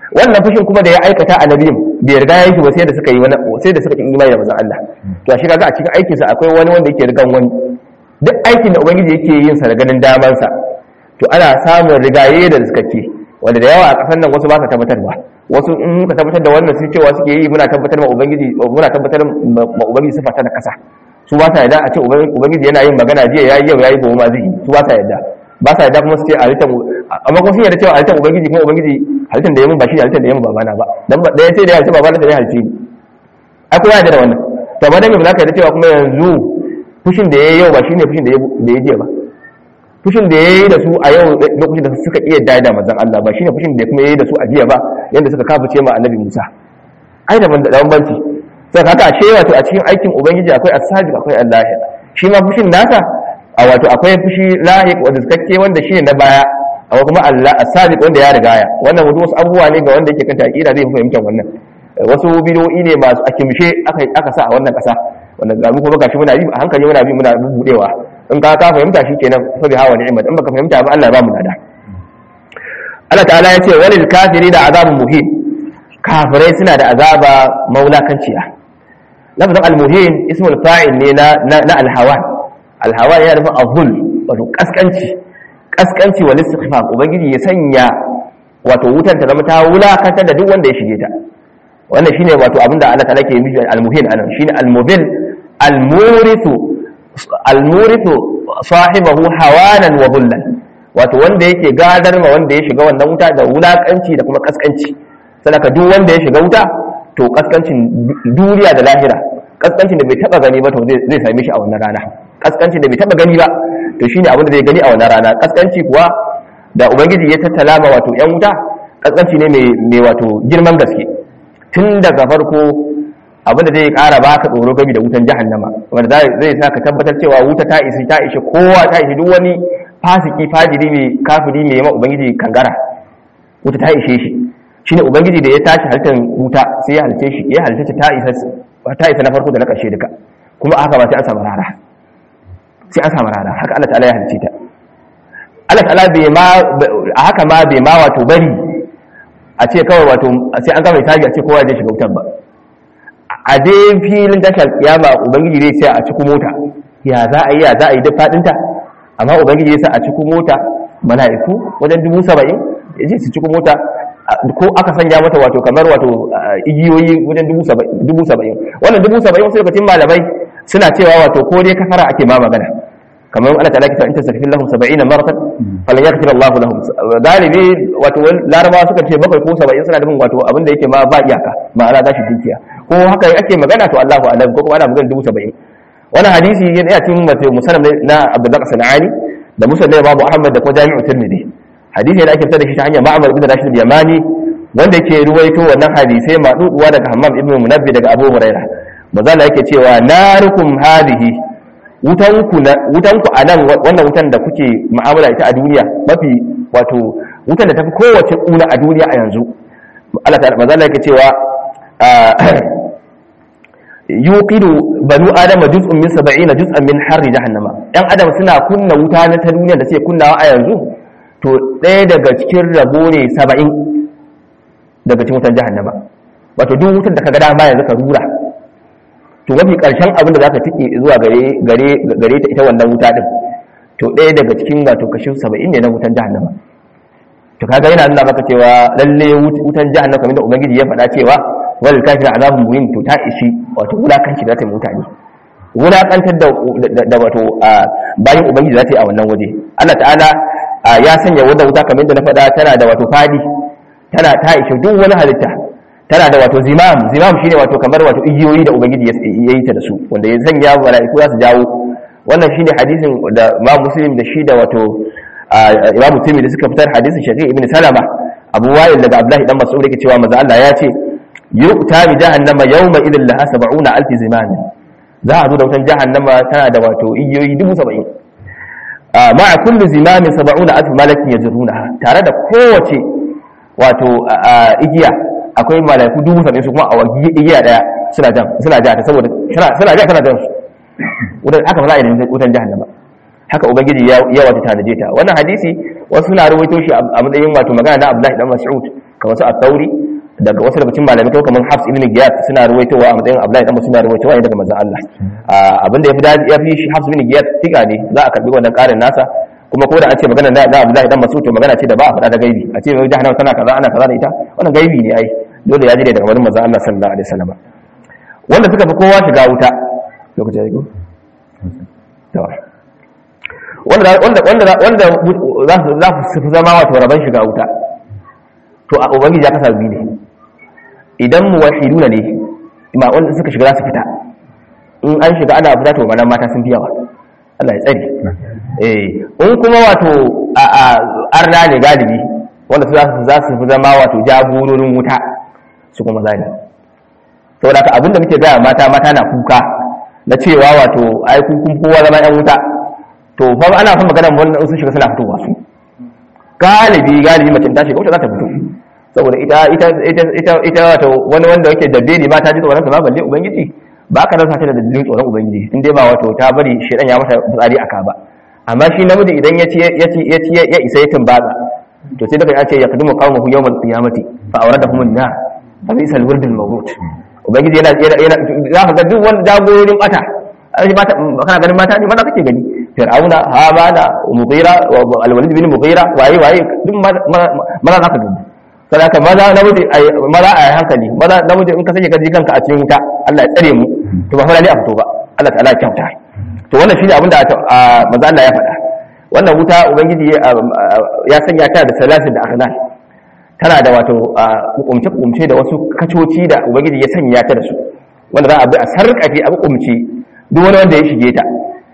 wannan fushin kuma da ya aikata a nabiyin bai riga ya yi ba sai da suka yi wani sai da suka yi imani da manzon Allah to shi kaga a cikin aikin sa akwai wani wanda yake rigan wani duk aikin da ubangiji yake yin sa da ganin daman sa to ana samun rigaye da sukakke wanda da yawa a kasan nan wasu ba sa tabbatarwa wasu in ka tabbatar da wannan sai cewa suke yi muna tabbatar ma ubangiji muna tabbatar ma ubangiji sifata da kasa su ba sa yadda a ce ubangiji yana yin magana jiya yayi yau yayi gobe ma zai su ba sa yadda ba sa yadda kuma su ce a halittar amma kuma sun yarda cewa halittar ubangiji kuma ubangiji halittar da ya mun ba shi ne halittar da ya mun babana ba dan da ya ce da ya halitta babana da ya halitta ni ai kuma yarda da wannan to amma dan me ba za ka yarda cewa kuma yanzu fushin da ya yi yau ba shine fushin da ya je ba fushin da ya yi da su a yau lokacin da suka iya dai da manzon Allah ba shine fushin da kuma ya yi da su a jiya ba yanda suka kafirce ma annabi Musa ai da bambanci sai haka ashe wato a cikin aikin ubangiji akwai as-sabiq akwai al-lahiq shi ma fushin nasa a wato akwai fushi lahiq wanda zakakke wanda shine na baya amma kuma Allah as-sabiq wanda ya rigaya wannan wasu abubuwa ne ga wanda yake kanta aqida zai fahimta wannan wasu bidoyi ne masu akimshe aka aka sa a wannan kasa wanda ga mu kuma gashi muna bi a hankali muna bi muna budewa in ka ka fahimta shikenan fa bi hawa ni'mat in baka fahimta ba Allah ya ba mu nada Allah ta'ala ya ce walil kafirin da azabun muhin kafirai suna da azaba maulakanciya lafazin al-muhin ismul fa'il ne na na al-hawan al-hawan yana nufin azul wato kaskanci kaskanci wal istighfar ubangiji ya sanya wato wutar ta zama ta wulakantar da duk wanda ya shige ta wannan shine wato abinda Allah ta'ala ke nufi al-muhin anan shine al-mubil al-murithu al-murithu sahibahu hawanan wa dhullan wato wanda yake gadar ma wanda ya shiga wannan wuta da wulakanci da kuma kaskanci sadaka duk wanda ya shiga wuta to kaskancin duniya da lahira kaskancin da bai taba gani ba to zai same shi a wannan rana kaskancin da bai taba gani ba to shine abin da zai gani a wannan rana kaskanci kuwa da ubangiji ya tattala ma wato yan wuta kaskanci ne mai mai wato girman gaske tun daga farko abin da zai kara baka tsoro gami da wutan jahannama wanda zai sa ka tabbatar cewa wuta ta isi ta ishi kowa ta ishi duk wani fasiki fajiri mai kafiri mai yamma ubangiji kangara wuta ta ishe shi shine ubangiji da ya tashi halittar wuta sai ya halice shi ya halice ta isa ta isa na farko da na ƙarshe duka kuma aka ba sai an samu rara sai an samu rara haka Allah ta'ala ya halice ta Allah ta'ala bai ma a haka ma bai ma wato bari a ce kawai wato sai an gama taji a ce kowa zai shiga wutar ba a dai filin tashar kiyama ubangiji zai sai a cikin mota ya za a yi ya za a yi duk fadinta amma ubangiji ya sa a cikin mota mala'iku wajen dubu saba'in ya ce su cikin mota ko aka sanya mata wato kamar wato igiyoyi wajen dubu saba'in wannan dubu saba'in wasu lokacin malamai suna cewa wato ko dai kafara ake ma magana kamar Allah ta'ala kita in tasafin lahum saba'ina maratan falan yaghfir Allah lahum galibi wato larabawa suka ce bakwai ko saba'in suna da bin wato abin da yake ma ba iyaka ma'ana gashi dukiya ko haka ake magana to Allahu a'lam ko kuma ana magana dubu saba'in wannan hadisi yana cikin musannad na Abdullah Sanani da musnad na Abu Ahmad da kuma Jami'u Tirmidhi hadisi da ake fitar da shi ta hanyar Ma'mar ibn Rashid al-Yamani wanda yake ruwaito wannan hadisai maduduwa daga Hammam ibn Munabbi daga Abu Hurairah mazala yake cewa narukum hadihi wutanku wutanku anan wannan wutan da kuke mu'amala ita a duniya mafi wato wutan da tafi kowace kuna a duniya a yanzu Allah ta'ala mazala yake cewa yuqidu banu adama juz'un min sab'ina juz'an min harri jahannama dan adam suna kunna wuta na ta duniya da suke kunnawa a yanzu to ɗaya daga cikin rabo ne saba'in daga cikin wutan jahannama wato duk wutar da ka ga dama yanzu ka rura to mafi ƙarshen abin da za ka tike zuwa gare ta ita wannan wuta ɗin to ɗaya daga cikin wato kashin saba'in ne na wutan jahannama to kaga yana nuna maka cewa lalle wutan jahannama kamar da ubangiji ya faɗa cewa wal kafir azabun muhin to ta ishi wato wulakanci da ta mutane wulakantar da da wato bayan ubangiji za ta yi a wannan waje Allah ta'ala ya sanya wadda wuta kamar yadda na faɗa tana da wato fadi tana ta ishe duk wani halitta tana da wato zimam zimam shine wato kamar wato igiyoyi da ubangiji ya yi ta da su wanda ya sanya mala'iku za su jawo wannan shine hadisin da Imam Muslim da shi da wato Imam Tirmidhi suka fitar hadisin Shaqiq ibn Salama Abu Wa'il daga Abdullah dan Mas'ud yake cewa manzo Allah ya ce yu'ta bi jahannama yawma idhil laha sab'una alf zimam za a zo da wutan jahannama tana da wato igiyoyi dubu saba'in ma'a kulli zimamin sab'una alf malakin yajrunaha tare da kowace wato igiya akwai malaiku dubu saba'in su kuma a igiya daya suna jan suna ja ta saboda suna ja tana jan su wutan aka fara idan wutan jahannama haka ubangiji ya ya wata tanaje ta wannan hadisi wasu suna rawaito shi a matsayin wato magana da Abdullahi dan Mas'ud kamar su at-Tauri daga wasu daga cikin malamai ko kamar Hafs ibn Giyas suna ruwaitowa a matsayin Abdullahi dan suna ruwaitowa ne daga manzon Allah abinda yafi da yafi shi Hafs ibn Giyas tika ne za a karbi wannan karin nasa kuma ko da an ce magana da Abdullahi dan Mas'ud to magana ce da ba a faɗa da gaibi a ce jahannama tana kaza ana kaza da ita wannan gaibi ne ai dole ya jire daga wurin manzon Allah sallallahu alaihi wasallam wanda suka fi kowa shiga wuta lokacin ya go to wanda wanda wanda wanda za su za su zama wato raban shiga wuta to a ubangiji ya kasa biyu ne idan muwahhiduna ne ma wanda suka shiga za su fita in an shiga ana fita to manan mata sun fi yawa Allah ya tsare eh in kuma wato a arna ne galibi wanda su za su fi zama wato jagororin wuta su kuma zani saboda ka abinda muke gaya mata mata na kuka na cewa wato ai kun kowa zama yan wuta to fa ana fa magana wannan sun shiga suna fitowa su galibi galibi mace ta shiga wuta za ta fito saboda ita ita ita ita ita wato wani wanda yake da beli ma ta ji tsoron sa ba balle ubangiji ba ka rasa ta da dalilin tsoron ubangiji in dai ba wato ta bari shedan ya mata fitsari aka ba amma shi namiji idan ya ci ya ci ya ci ya isa ya tumbaza to sai daga ya ce ya kadimu qawmuhu yawmal qiyamati fa awradahum an-nar fa bisal wirdul mawrud ubangiji yana yana za ka ga duk wani jagororin bata ai mata kana ganin mata ne mata kake gani fir'auna habana mughira al-walid bin mughira waye waye duk maza za ka gani sadaka maza namiji maza a hankali maza namiji in ka sake kaji kanka a cikin wuta Allah ya tsare mu to ba fara ne a fito ba Allah ta'ala ya kyauta to wannan shine abin da manzo Allah ya faɗa wannan wuta ubangiji ya sanya ta da salasin da akhlaq tana da wato hukumce hukumce da wasu kacoci da ubangiji ya sanya ta da su wanda za a bi a sarƙafe a hukumce duk wani wanda ya shige ta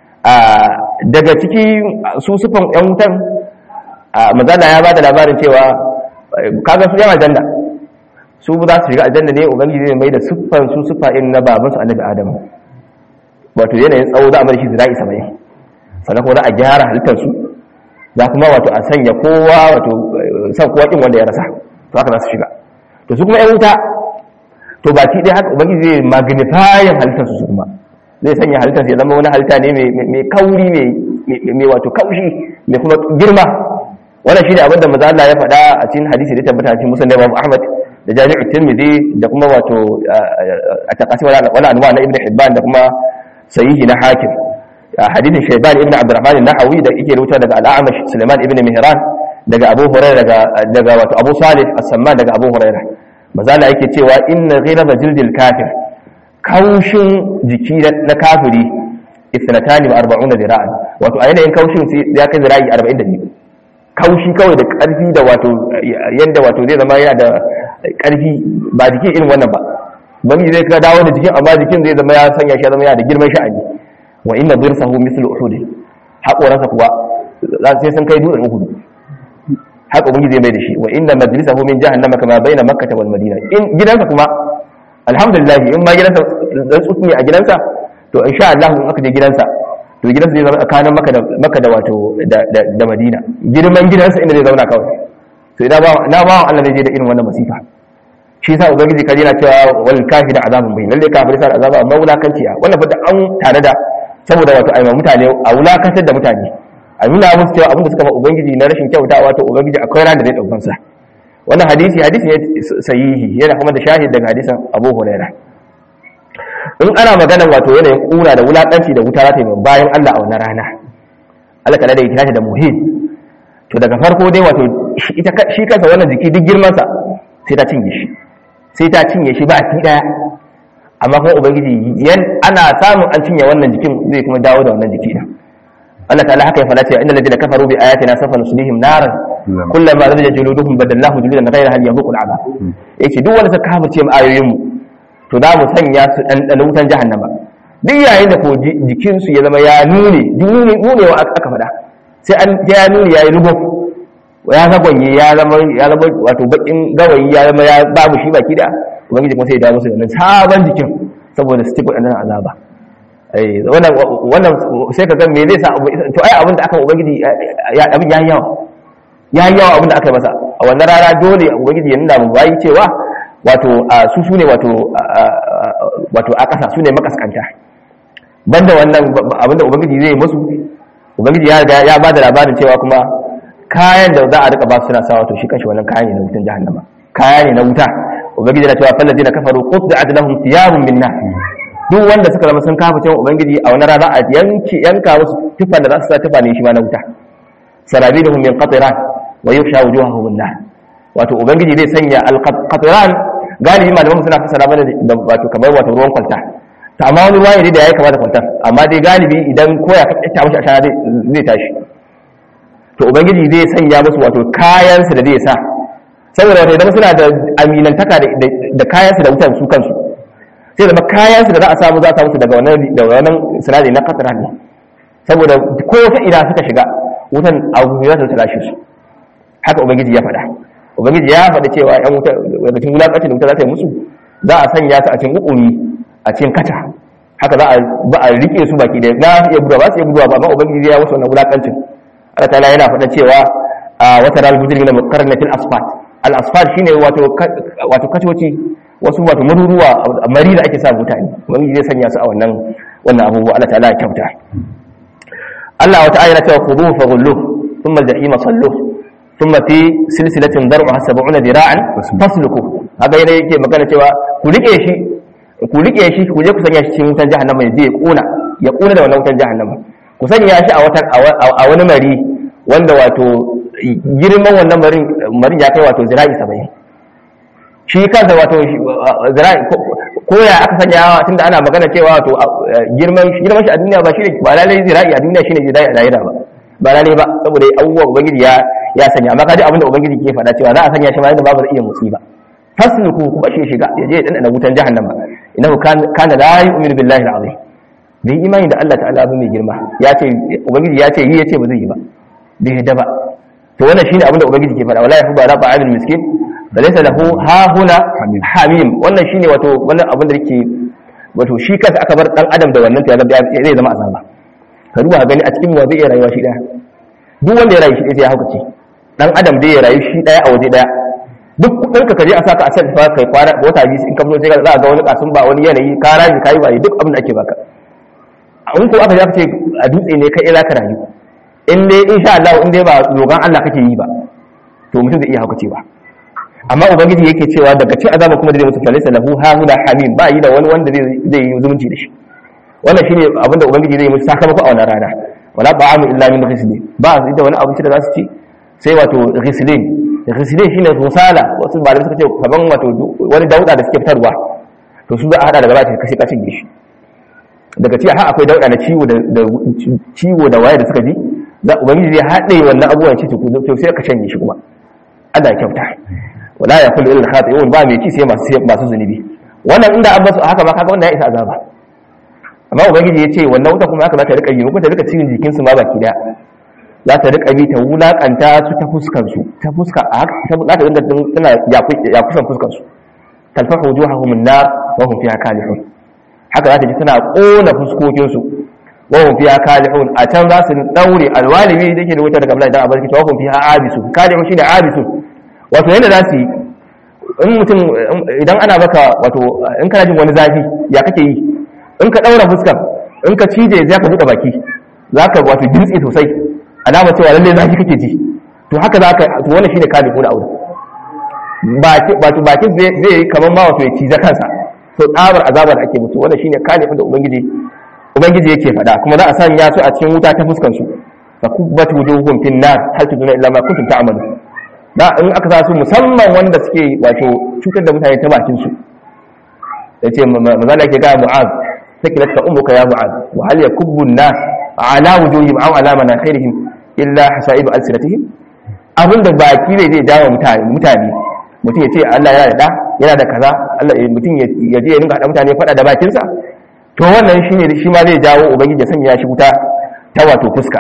daga ciki su sufan yan wutan manzo Allah ya bada labarin cewa kaga su yan aljanna su za su shiga aljanna ne ubangiji zai mai da siffan su siffa in na baban su annabi adam wato yanayin tsawo za a bar shi zira'i saba'in sannan kuma za a gyara halittar su za kuma wato a sanya kowa wato san kowa kin wanda ya rasa to haka za su shiga to su kuma yan wuta to ba ki dai haka ubangiji zai magnifying halittar su kuma zai sanya halittar su ya zama wani halitta ne mai kauri mai wato kaushi mai kuma girma wannan shine abin da manzo Allah ya faɗa a cikin hadisi da tabbata cikin Musnad Imam Ahmad da Jami' Tirmidhi da kuma wato at-Taqasim wala anwa na Ibn Hibban da kuma Sahih na Hakim hadisin Shayban ibn Abdurrahman an-Nahawi da yake rubuta daga Al-A'mash Sulaiman ibn Mihran daga Abu Hurairah daga daga wato Abu Salih as-Samman daga Abu Hurairah manzo Allah yake cewa inna ghiraba jildil kafir kaushin jiki na kafiri ithnatani wa arba'una dira'an wato a yanayin kaushin ya kai zira'i arba'in da biyu kaushi kawai da ƙarfi da wato yadda wato zai zama yana da ƙarfi ba jikin irin wannan ba bangi zai ka dawo da jikin amma jikin zai zama ya sanya shi zama yana da girman sha'ani wa inna dirsahu mithlu uhud haƙoransa kuwa sai sun kai dutsen uhud haka bangi zai mai da shi wa inna majlisahu min jahannama kama baina makkah wal madina in gidansa kuma alhamdulillah in ma gidansa dan tsutsi a gidansa to insha Allah in aka je gidansa to gidansa zai zama tsakanin maka da wato da madina girman gidansa inda zai zauna kawai to ina ba na ba Allah zai je da irin wannan masifa shi yasa ubangiji kaje na cewa wal kafir azabun bayin lalle kafir sai azaba amma wulakanciya wannan fa da an tare da saboda wato ayyuma mutane a wulakantar da mutane a nuna musu cewa abinda suka ba ubangiji na rashin kyautawa to ubangiji akwai ran da zai daukan sa wannan hadisi hadisi ne sahihi yana kuma da shahid daga hadisin Abu Hurairah in ana maganar wato yanayin kuna da wulakanci da wuta za ta yi bayan Allah a wannan rana Allah kana da ya kira da muhim to daga farko dai wato ita shi kansa wannan jiki duk girman sa sai ta cinye shi sai ta cinye shi ba ki daya amma kuma ubangiji yan ana samun an cinye wannan jikin zai kuma dawo da wannan jiki din Allah ta'ala haka ya fada cewa innal ladina kafaru bi ayatina sawfa nuslihim naran kullama rajja juluduhum badalnahu juludan ghayra hal yabuqu al'adab yace duk wanda suka kafirce mu ayoyin mu to za mu sanya su ɗanɗana wutan jahannama duk yayin da ko jikinsu ya zama ya nune nunewa aka faɗa sai an ya nune ya yi rubo ya zagwanye ya zama ya zama wato bakin gawayi ya zama ya babu shi baki da ubangiji kuma sai ya dawo musu da nan sabon jikin saboda su ci kuɗin azaba eh wannan wannan sai ka ga me zai sa to ai abin da aka ubangiji ya abin ya yawa ya yawa abin da aka masa a wannan rana dole ubangiji ya nuna mu bayi cewa wato su su ne wato wato a ƙasa su ne makaskanta banda wannan abinda ubangiji zai musu ubangiji ya ba da labarin cewa kuma kayan da za a rika ba su suna sawa to shi kanshi wannan kayan ne na wutan jahannama kaya ne na wuta ubangiji na cewa fallazina kafaru qut'at lahum thiyabun min nar duk wanda suka zama sun kafa cewa ubangiji a wannan rana a yanki yanka musu tufa da za su sa tufa ne shi ma na wuta sarabiluhum min qatran wa yuhsha wujuhahum min nar wato ubangiji zai sanya al-qatran galibi malaman suna fasara mana da wato kamar wato ruwan kwalta to amma wani ruwa ne da yayi kama da kwalta amma dai galibi idan koya ka tsaya mishi a shara zai tashi to ubangiji zai sanya musu wato kayan su da zai sa saboda wato idan suna da aminantaka da kayan su da wutan su kansu sai da kayan su da za a samu za a samu su daga wannan daga wannan sinadari na qatran ne saboda ko ta ina suka shiga wutan abu ya ta lashe su haka ubangiji ya faɗa ubangiji ya faɗa cewa ƴan wuta daga cikin wulakacin da wuta za ta yi musu za a sanya su a cikin ƙuƙumi a cikin kata haka za a ba a rike su baki da na iya guduwa ba su iya guduwa ba amma ubangiji ya musu wannan wulakancin Allah ta'ala yana faɗa cewa wata ranar hujjar gina mukarnatin asfat al asfat shine wato wato kacoci wasu wato maruruwa mari da ake sa mutane ubangiji zai sanya su a wannan wannan abubuwa Allah ta'ala ya kyauta Allah wata ayata cewa khuduhu faghulluhu thumma al-jahima salluhu thumma fi silsilatin dar'uha sab'una dira'an fasluku haka yana yake magana cewa ku rike shi ku rike shi ku je ku sanya shi cikin wutan jahannama ya je ya kona ya kona da wannan wutan jahannama ku sanya shi a wata a wani mari wanda wato girman wannan marin marin ya kai wato zira'i saba'in shi kansa wato zira'i ko ya aka sanya tunda ana magana cewa wato girman girman shi a duniya ba shi ne ba lalai zira'i a duniya shine zira'i a lahira ba ba lalai ba saboda abubuwan ubangiji ya ya sanya amma kaji abinda ubangiji ke faɗa cewa za a sanya shi ma yadda babu zai iya motsi ba fasluku ku bashi shiga ya je dan wutan jahannama innahu kana la yu'minu billahi al-azim bai imani da Allah ta'ala abu mai girma ya ce ubangiji ya ce yi ya ce ba zai yi ba bai yadda ba to wannan shine abinda ubangiji ke faɗa wala yafu ba rafa abin miskin da laysa lahu ha huna hamim wannan shine wato wannan abin da yake wato shi kansa aka bar dan adam da wannan to zai zama azaba ka duba gani a cikin wa zai iya rayuwa shi daya duk wanda ya rayu shi daya sai ya haukace dan adam dai ya rayu shi daya a waje daya duk kudin ka kaje a saka a sai fa kai fara wata biyu in ka fito sai ka za ga wani kasun ba wani yanayi ka rayu kai ba duk abin da ake baka in ko aka ya ce a dutse ne kai za ka rayu in dai insha Allah in dai ba rogan Allah kake yi ba to mutum zai iya haukace ba amma ubangiji yake cewa daga cikin azaba kuma da zai mutu falisa lahu hahuna hamim ba yi da wani wanda zai zai yi zumunci da shi wannan shine abin da ubangiji zai musu sakamako a wannan rana wala ba'amu illa min ghislin ba su da wani abinci da za su ci sai wato ghislin ghislin shine rusala wasu ba da suka ce kaman wato wani dauda da suke fitarwa to su za a hada daga baki kashe kashin gishi daga ci ha akwai dauda na ciwo da ciwo da waye da suka ji za ubangiji zai hade wannan abubuwan ci to sai ka canje shi kuma Allah ya kyauta wala yaqulu illa khati'un ba mai ci sai masu masu zunubi wannan inda an basu haka ba kaga wannan ya isa azaba amma ubangiji ya ce wannan wuta kuma haka za ta rika yi muku ta rika cikin jikinsu ma baki daya za ta rika bi ta wulakanta su ta fuskan su ta fuska a haka za ta dinga tana ya kusan fuskan su talfahu wujuhahum an-nar wa hum fiha kalihun haka za ta ji tana kona fuskokin su wa hum fiha kalihun a can za su daure alwalibi dake da wuta daga Abdullahi dan Abbas wa hum fiha abisu kalihun shine abisu wato yanda za su yi in mutum idan ana baka wato in kana jin wani zafi ya kake yi in ka daura fuskar in ka cije za ka buɗe baki za ka wato jintsi sosai alama cewa lalle zafi kake ji to haka za ka to wannan shine kali ko da aure baki bakin zai yi kamar ma wato ya ciza kansa to tsabar azabar ake mutu wannan shine kali da ubangiji ubangiji yake faɗa kuma za a sanya su a cikin wuta ta fuskar su fa kubbat wujuhum fin nar hal tuduna illa ma kuntum ta'malu da in aka sa su musamman wanda suke wato cutar da mutane ta bakin su yace manzo yake ga Mu'az sakilatka ummuka ya Mu'az wa hal yakubbu an-nas ala wujuhihim aw ala manakhirihim illa hasaibu alsinatihim abinda baki zai je jawo mutane mutane mutum ya ce Allah yana da da yana da kaza Allah mutum ya je ya rinka hada mutane fada da bakin sa to wannan shine shi ma zai jawo ubangiji ya sanya shi wuta ta wato fuska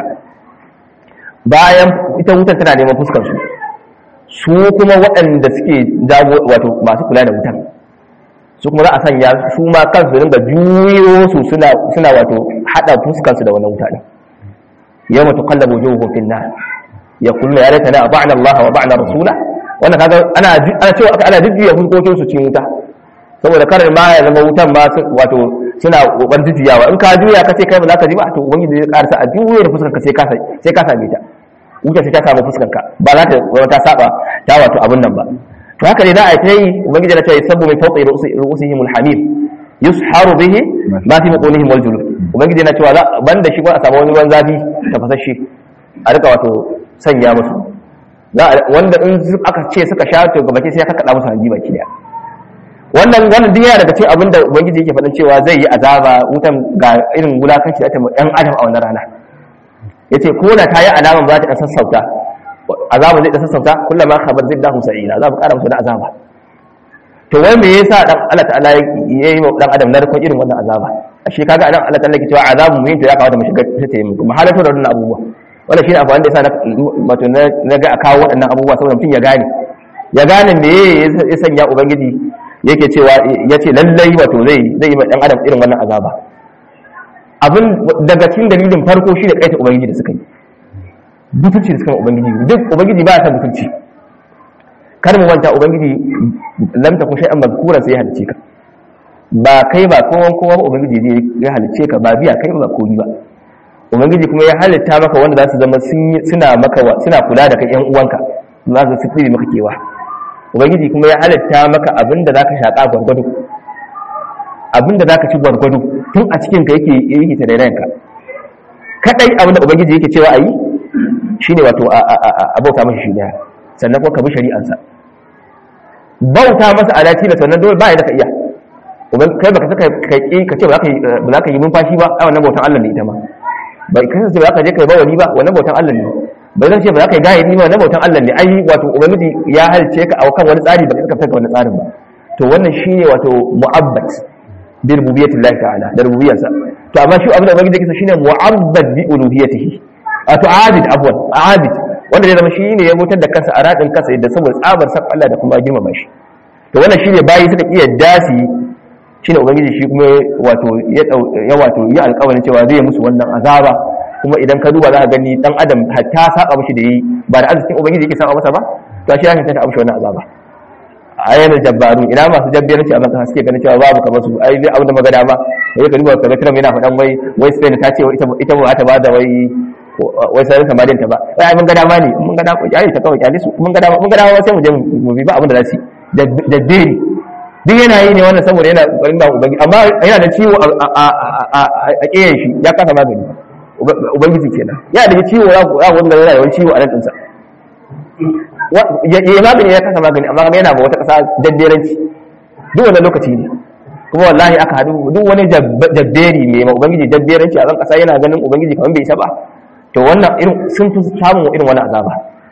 bayan ita wutar tana neman fuskar su su kuma waɗanda suke jago wato masu kula da wutar su kuma za a sanya su ma kansu ringa juyo su suna suna wato hada fuskansu da wannan wuta din yawma tuqallabu wujuhuhum fin nar yaquluna ya laitana ba'na Allah wa ba'na rasula wannan kaga ana ana cewa ana jujjuya fuskokin su cikin wuta saboda karar ma ya zama wutan ma wato suna kokarin jujjuyawa in ka juya ka ce kai ba za ka ji ba to ubangiji zai karasa a juyo da fuskarka sai ka sai ka same ta wuta sai ta samu fuskarka ba za ta ta saba ta wato abun nan ba to haka ne za a yi ubangiji na ce sabbu min fawqi ru'usihim al-hamim yusharu bihi ma fi buqunihim wal julud ubangiji na cewa banda shi ba a samu wani ruwan zafi tafasashe a rika wato sanya musu wanda in aka ce suka sha to gabaki sai ya kakkada musu hanji baki daya wannan wannan duk yana daga cikin abin da ubangiji yake faɗin cewa zai yi azaba wutan ga irin wulakanci da ta ɗan adam a wannan rana yace ko da ta yi alaman za ta ɗan sassauta azaba zai ɗan sassauta kullama khabar ziddahu sa'ila za mu ƙara musu da azaba to wai me yasa dan Allah ta'ala yayi wa dan adam narkon irin wannan azaba ashe kaga anan Allah ta'ala yake cewa azabun muhin to ya kawo da mu shiga ta yi mu mahalatu da wannan abubuwa wannan shine abu wanda yasa na wato na ga a kawo waɗannan abubuwa saboda mutum ya gane ya gane me ya sanya ubangiji yake cewa yace lallai wato zai zai yi dan adam irin wannan azaba abin daga cikin dalilin farko shi da kaita ubangiji da suka yi butulci da suka yi ubangiji duk ubangiji ba ya san butulci kar mu manta ubangiji lam takun shay'an mazkura sai ya halice ka ba kai ba kowan kowa ubangiji zai ya halice ka ba biya kai ba koyi ba ubangiji kuma ya halitta maka wanda za su zama suna maka suna kula da kai yan uwanka za su tsiri maka kewa ubangiji kuma ya halitta maka abinda zaka shaka gwargwado abinda zaka ci gwargwado tun a cikin ka yake yake tarayyan ka kadai abinda ubangiji yake cewa ayi shine wato a bauta mashi shi ne sannan kuma ka bi shari'ansa bauta masa alati da sannan dole ba ya da ka iya uban kai baka saka kai ka ce ba za ka ba za ka yi numfashi ba ai wannan bautan Allah ne ita ma bai kai sai ba ka je kai bawali ba wannan bautan Allah ne bai zan ce ba za ka yi gaye ni ba wannan bautan Allah ne ai wato ubangiji ya halice ka a kan wani tsari ba ka saka wani tsarin ba to wannan shine wato mu'abbat bi rububiyyatillahi ta'ala da rububiyyarsa to amma shi abin da ubangiji yake shine mu'abbad bi uluhiyyatihi wato abid afwan abid wanda zai zama shine ya mutar da kansa a radin kansa da saboda tsabar san Allah da kuma girmama shi to wannan shine bayi suka iya dasi shine ubangiji shi kuma wato ya wato ya alƙawarin cewa zai musu wannan azaba kuma idan ka duba za ka gani dan adam hatta saba mishi da yi ba da arzikin ubangiji yake saba masa ba to shi ya kanta amshi wannan azaba ayyana jabbarun ina masu jabbiranci a maka suke ganin cewa babu kamar su ai dai abin da magana ba sai ka duba ka ga Trump yana faɗan wai wai Spain ta ce ita ita ba ta ba da wai wai sai Samarin ta ba ai mun ga dama ne mun ga dama ai ta kawai kyale su mun ga dama mun ga dama sai mu je mu bi ba abin da za su da da dai duk yana yi ne wannan saboda yana kokarin ba ubangiji amma yana da ciwo a kiyayen shi ya kasa magani ubangiji kenan yana da ciwo ya ga wanda yana da ciwo a nan dinsa ya yi magani ya kasa magani amma yana ba wata kasa jadderanci duk wannan lokaci ne kuma wallahi aka hadu duk wani jabberi ne ma ubangiji jadderanci a ran kasa yana ganin ubangiji kamar bai isa ba to wannan irin sun fi samun irin wani azaba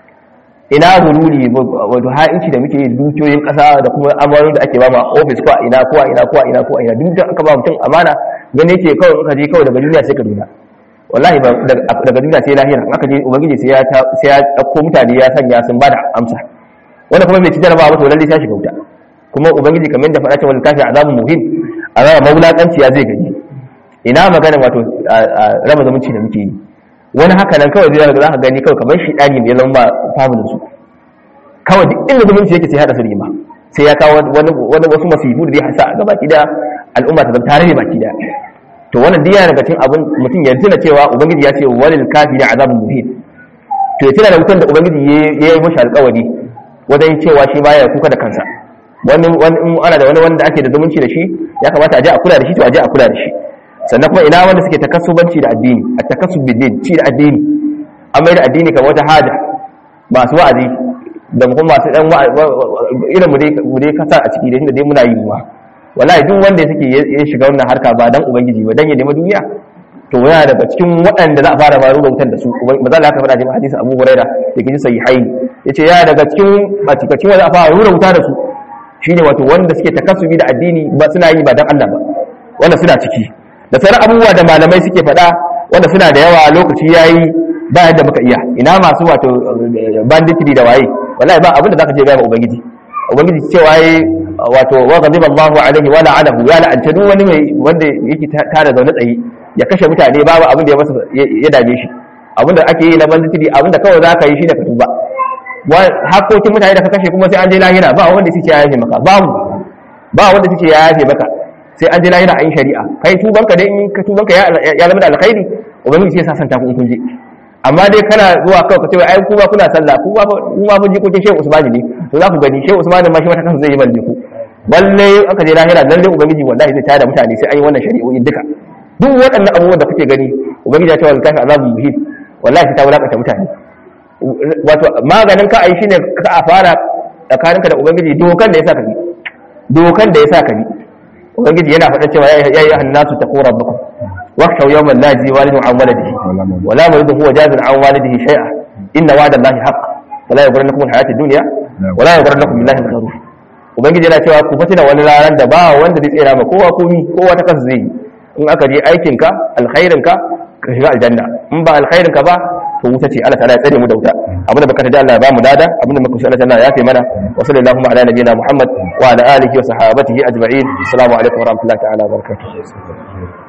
ina hululi wato ha'inci da muke dukiyoyin kasa da kuma amaru da ake ba ma office ko ina ko ina ko ina ko ina duk da aka ba mutum amana gane yake kawai in ka je kawai daga duniya sai ka duna wallahi ba daga duniya sai lahira aka je ubangiji sai ya sai ya dauko mutane ya sanya sun bada amsa wanda kuma bai ci jarabawa ba to lalle sai shiga wuta kuma ubangiji kamar da faɗa cewa kafi azabun muhim azaba mawulakanci ya zai gani ina magana wato raba zumunci da muke yi wani haka nan kawai zai za ka gani kawai kamar shi ɗani mai lamba familin su kawai duk inda zumunci yake sai hada su rigima sai ya kawo wani wasu masifu da zai hasa a gabaki da al'umma ta zama tare da baki da to wannan duk yana daga cikin abin mutum ya tuna cewa ubangiji ya ce walil kafiri azabun muhin to ya tuna da mutum da ubangiji ya yi mashi alƙawari wajen cewa shi baya kuka da kansa wani wani ana da wani wanda ake da zumunci da shi ya kamata a je a kula da shi to a je a kula da shi sannan kuma ina wanda suke takassubanci da addini a takassub bidin ci da addini an mai da addini kamar wata haja masu wa'azi da kuma masu dan irin mu dai mu dai kasa a ciki da inda dai muna yi ma wallahi duk wanda yake ya shiga wannan harka ba dan ubangiji ba dan ya nemi duniya to yana daga cikin waɗanda za a fara baro da wutar da su maza Allah ka faɗa cikin hadisi Abu Hurairah da ke ji sahihai yace yana daga cikin a cikin wanda a fara rura wuta da su shine wato wanda suke takassubi da addini ba suna yi ba dan Allah ba wanda suna ciki da sauran abubuwa da malamai suke faɗa wanda suna da yawa lokaci yayi ba yadda muka iya ina masu wato banditry da waye wallahi ba abinda zaka je ga ubangiji ubangiji cewa yayi wato wa ghadiba Allahu alaihi wa la'anahu ya la'anta duk wani mai wanda yake tare zaune tsaye ya kashe mutane babu abin da ya masa ya dame shi abinda ake yi na banditry abinda kawai zaka yi shi da ka tuba hakokin mutane da ka kashe kuma sai an je lahira ba wanda yake ya yafe maka babu ba wanda yake ya yafe maka sai an je lahira an yi shari'a kai tubanka dai in ka tubanka ya zama da alkhairi ubangiji sai ya sasanta ku in kun je amma dai kana zuwa kawai ka ce ai kuma kuna sallah kuma kuma fa jikokin Shehu Usman ne to za ku gani Shehu Usman ma shi wata kansa zai yi balle ku balle aka je lahira lalle ubangiji wallahi zai tada mutane sai an yi wannan shari'o'in duka duk waɗannan abubuwan da kuke gani ubangiji ya ce wal kafi azabun muhit wallahi ta wulakanta mutane wato maganin ka ai shine ka a fara tsakaninka da ubangiji dokan da yasa ka bi dokan da yasa ka bi ubangiji yana faɗa cewa ya yi annasu taqu rabbakum واخشوا يوما لا يجزي والد عن ولده ولا مولود هو جاز عن والده شيئا ان وعد الله حق فلا يغرنكم الحياه الدنيا ولا يغرنكم بالله الغرور ubangiji yana cewa ku fitina wani ranar da ba wanda zai tsira ma kowa komi kowa ta kansa zai yi in aka je aikin ka alkhairin ka ka shiga aljanna in ba alkhairin ka ba to wuta ce Allah ta'ala ya tsare mu da wuta abinda baka tada Allah ya ba mu dada abinda muka shi Allah ta'ala ya fi mana wa sallallahu ala nabiyina Muhammad wa ala alihi wa sahbihi ajma'in assalamu alaikum wa rahmatullahi ta'ala wa barakatuh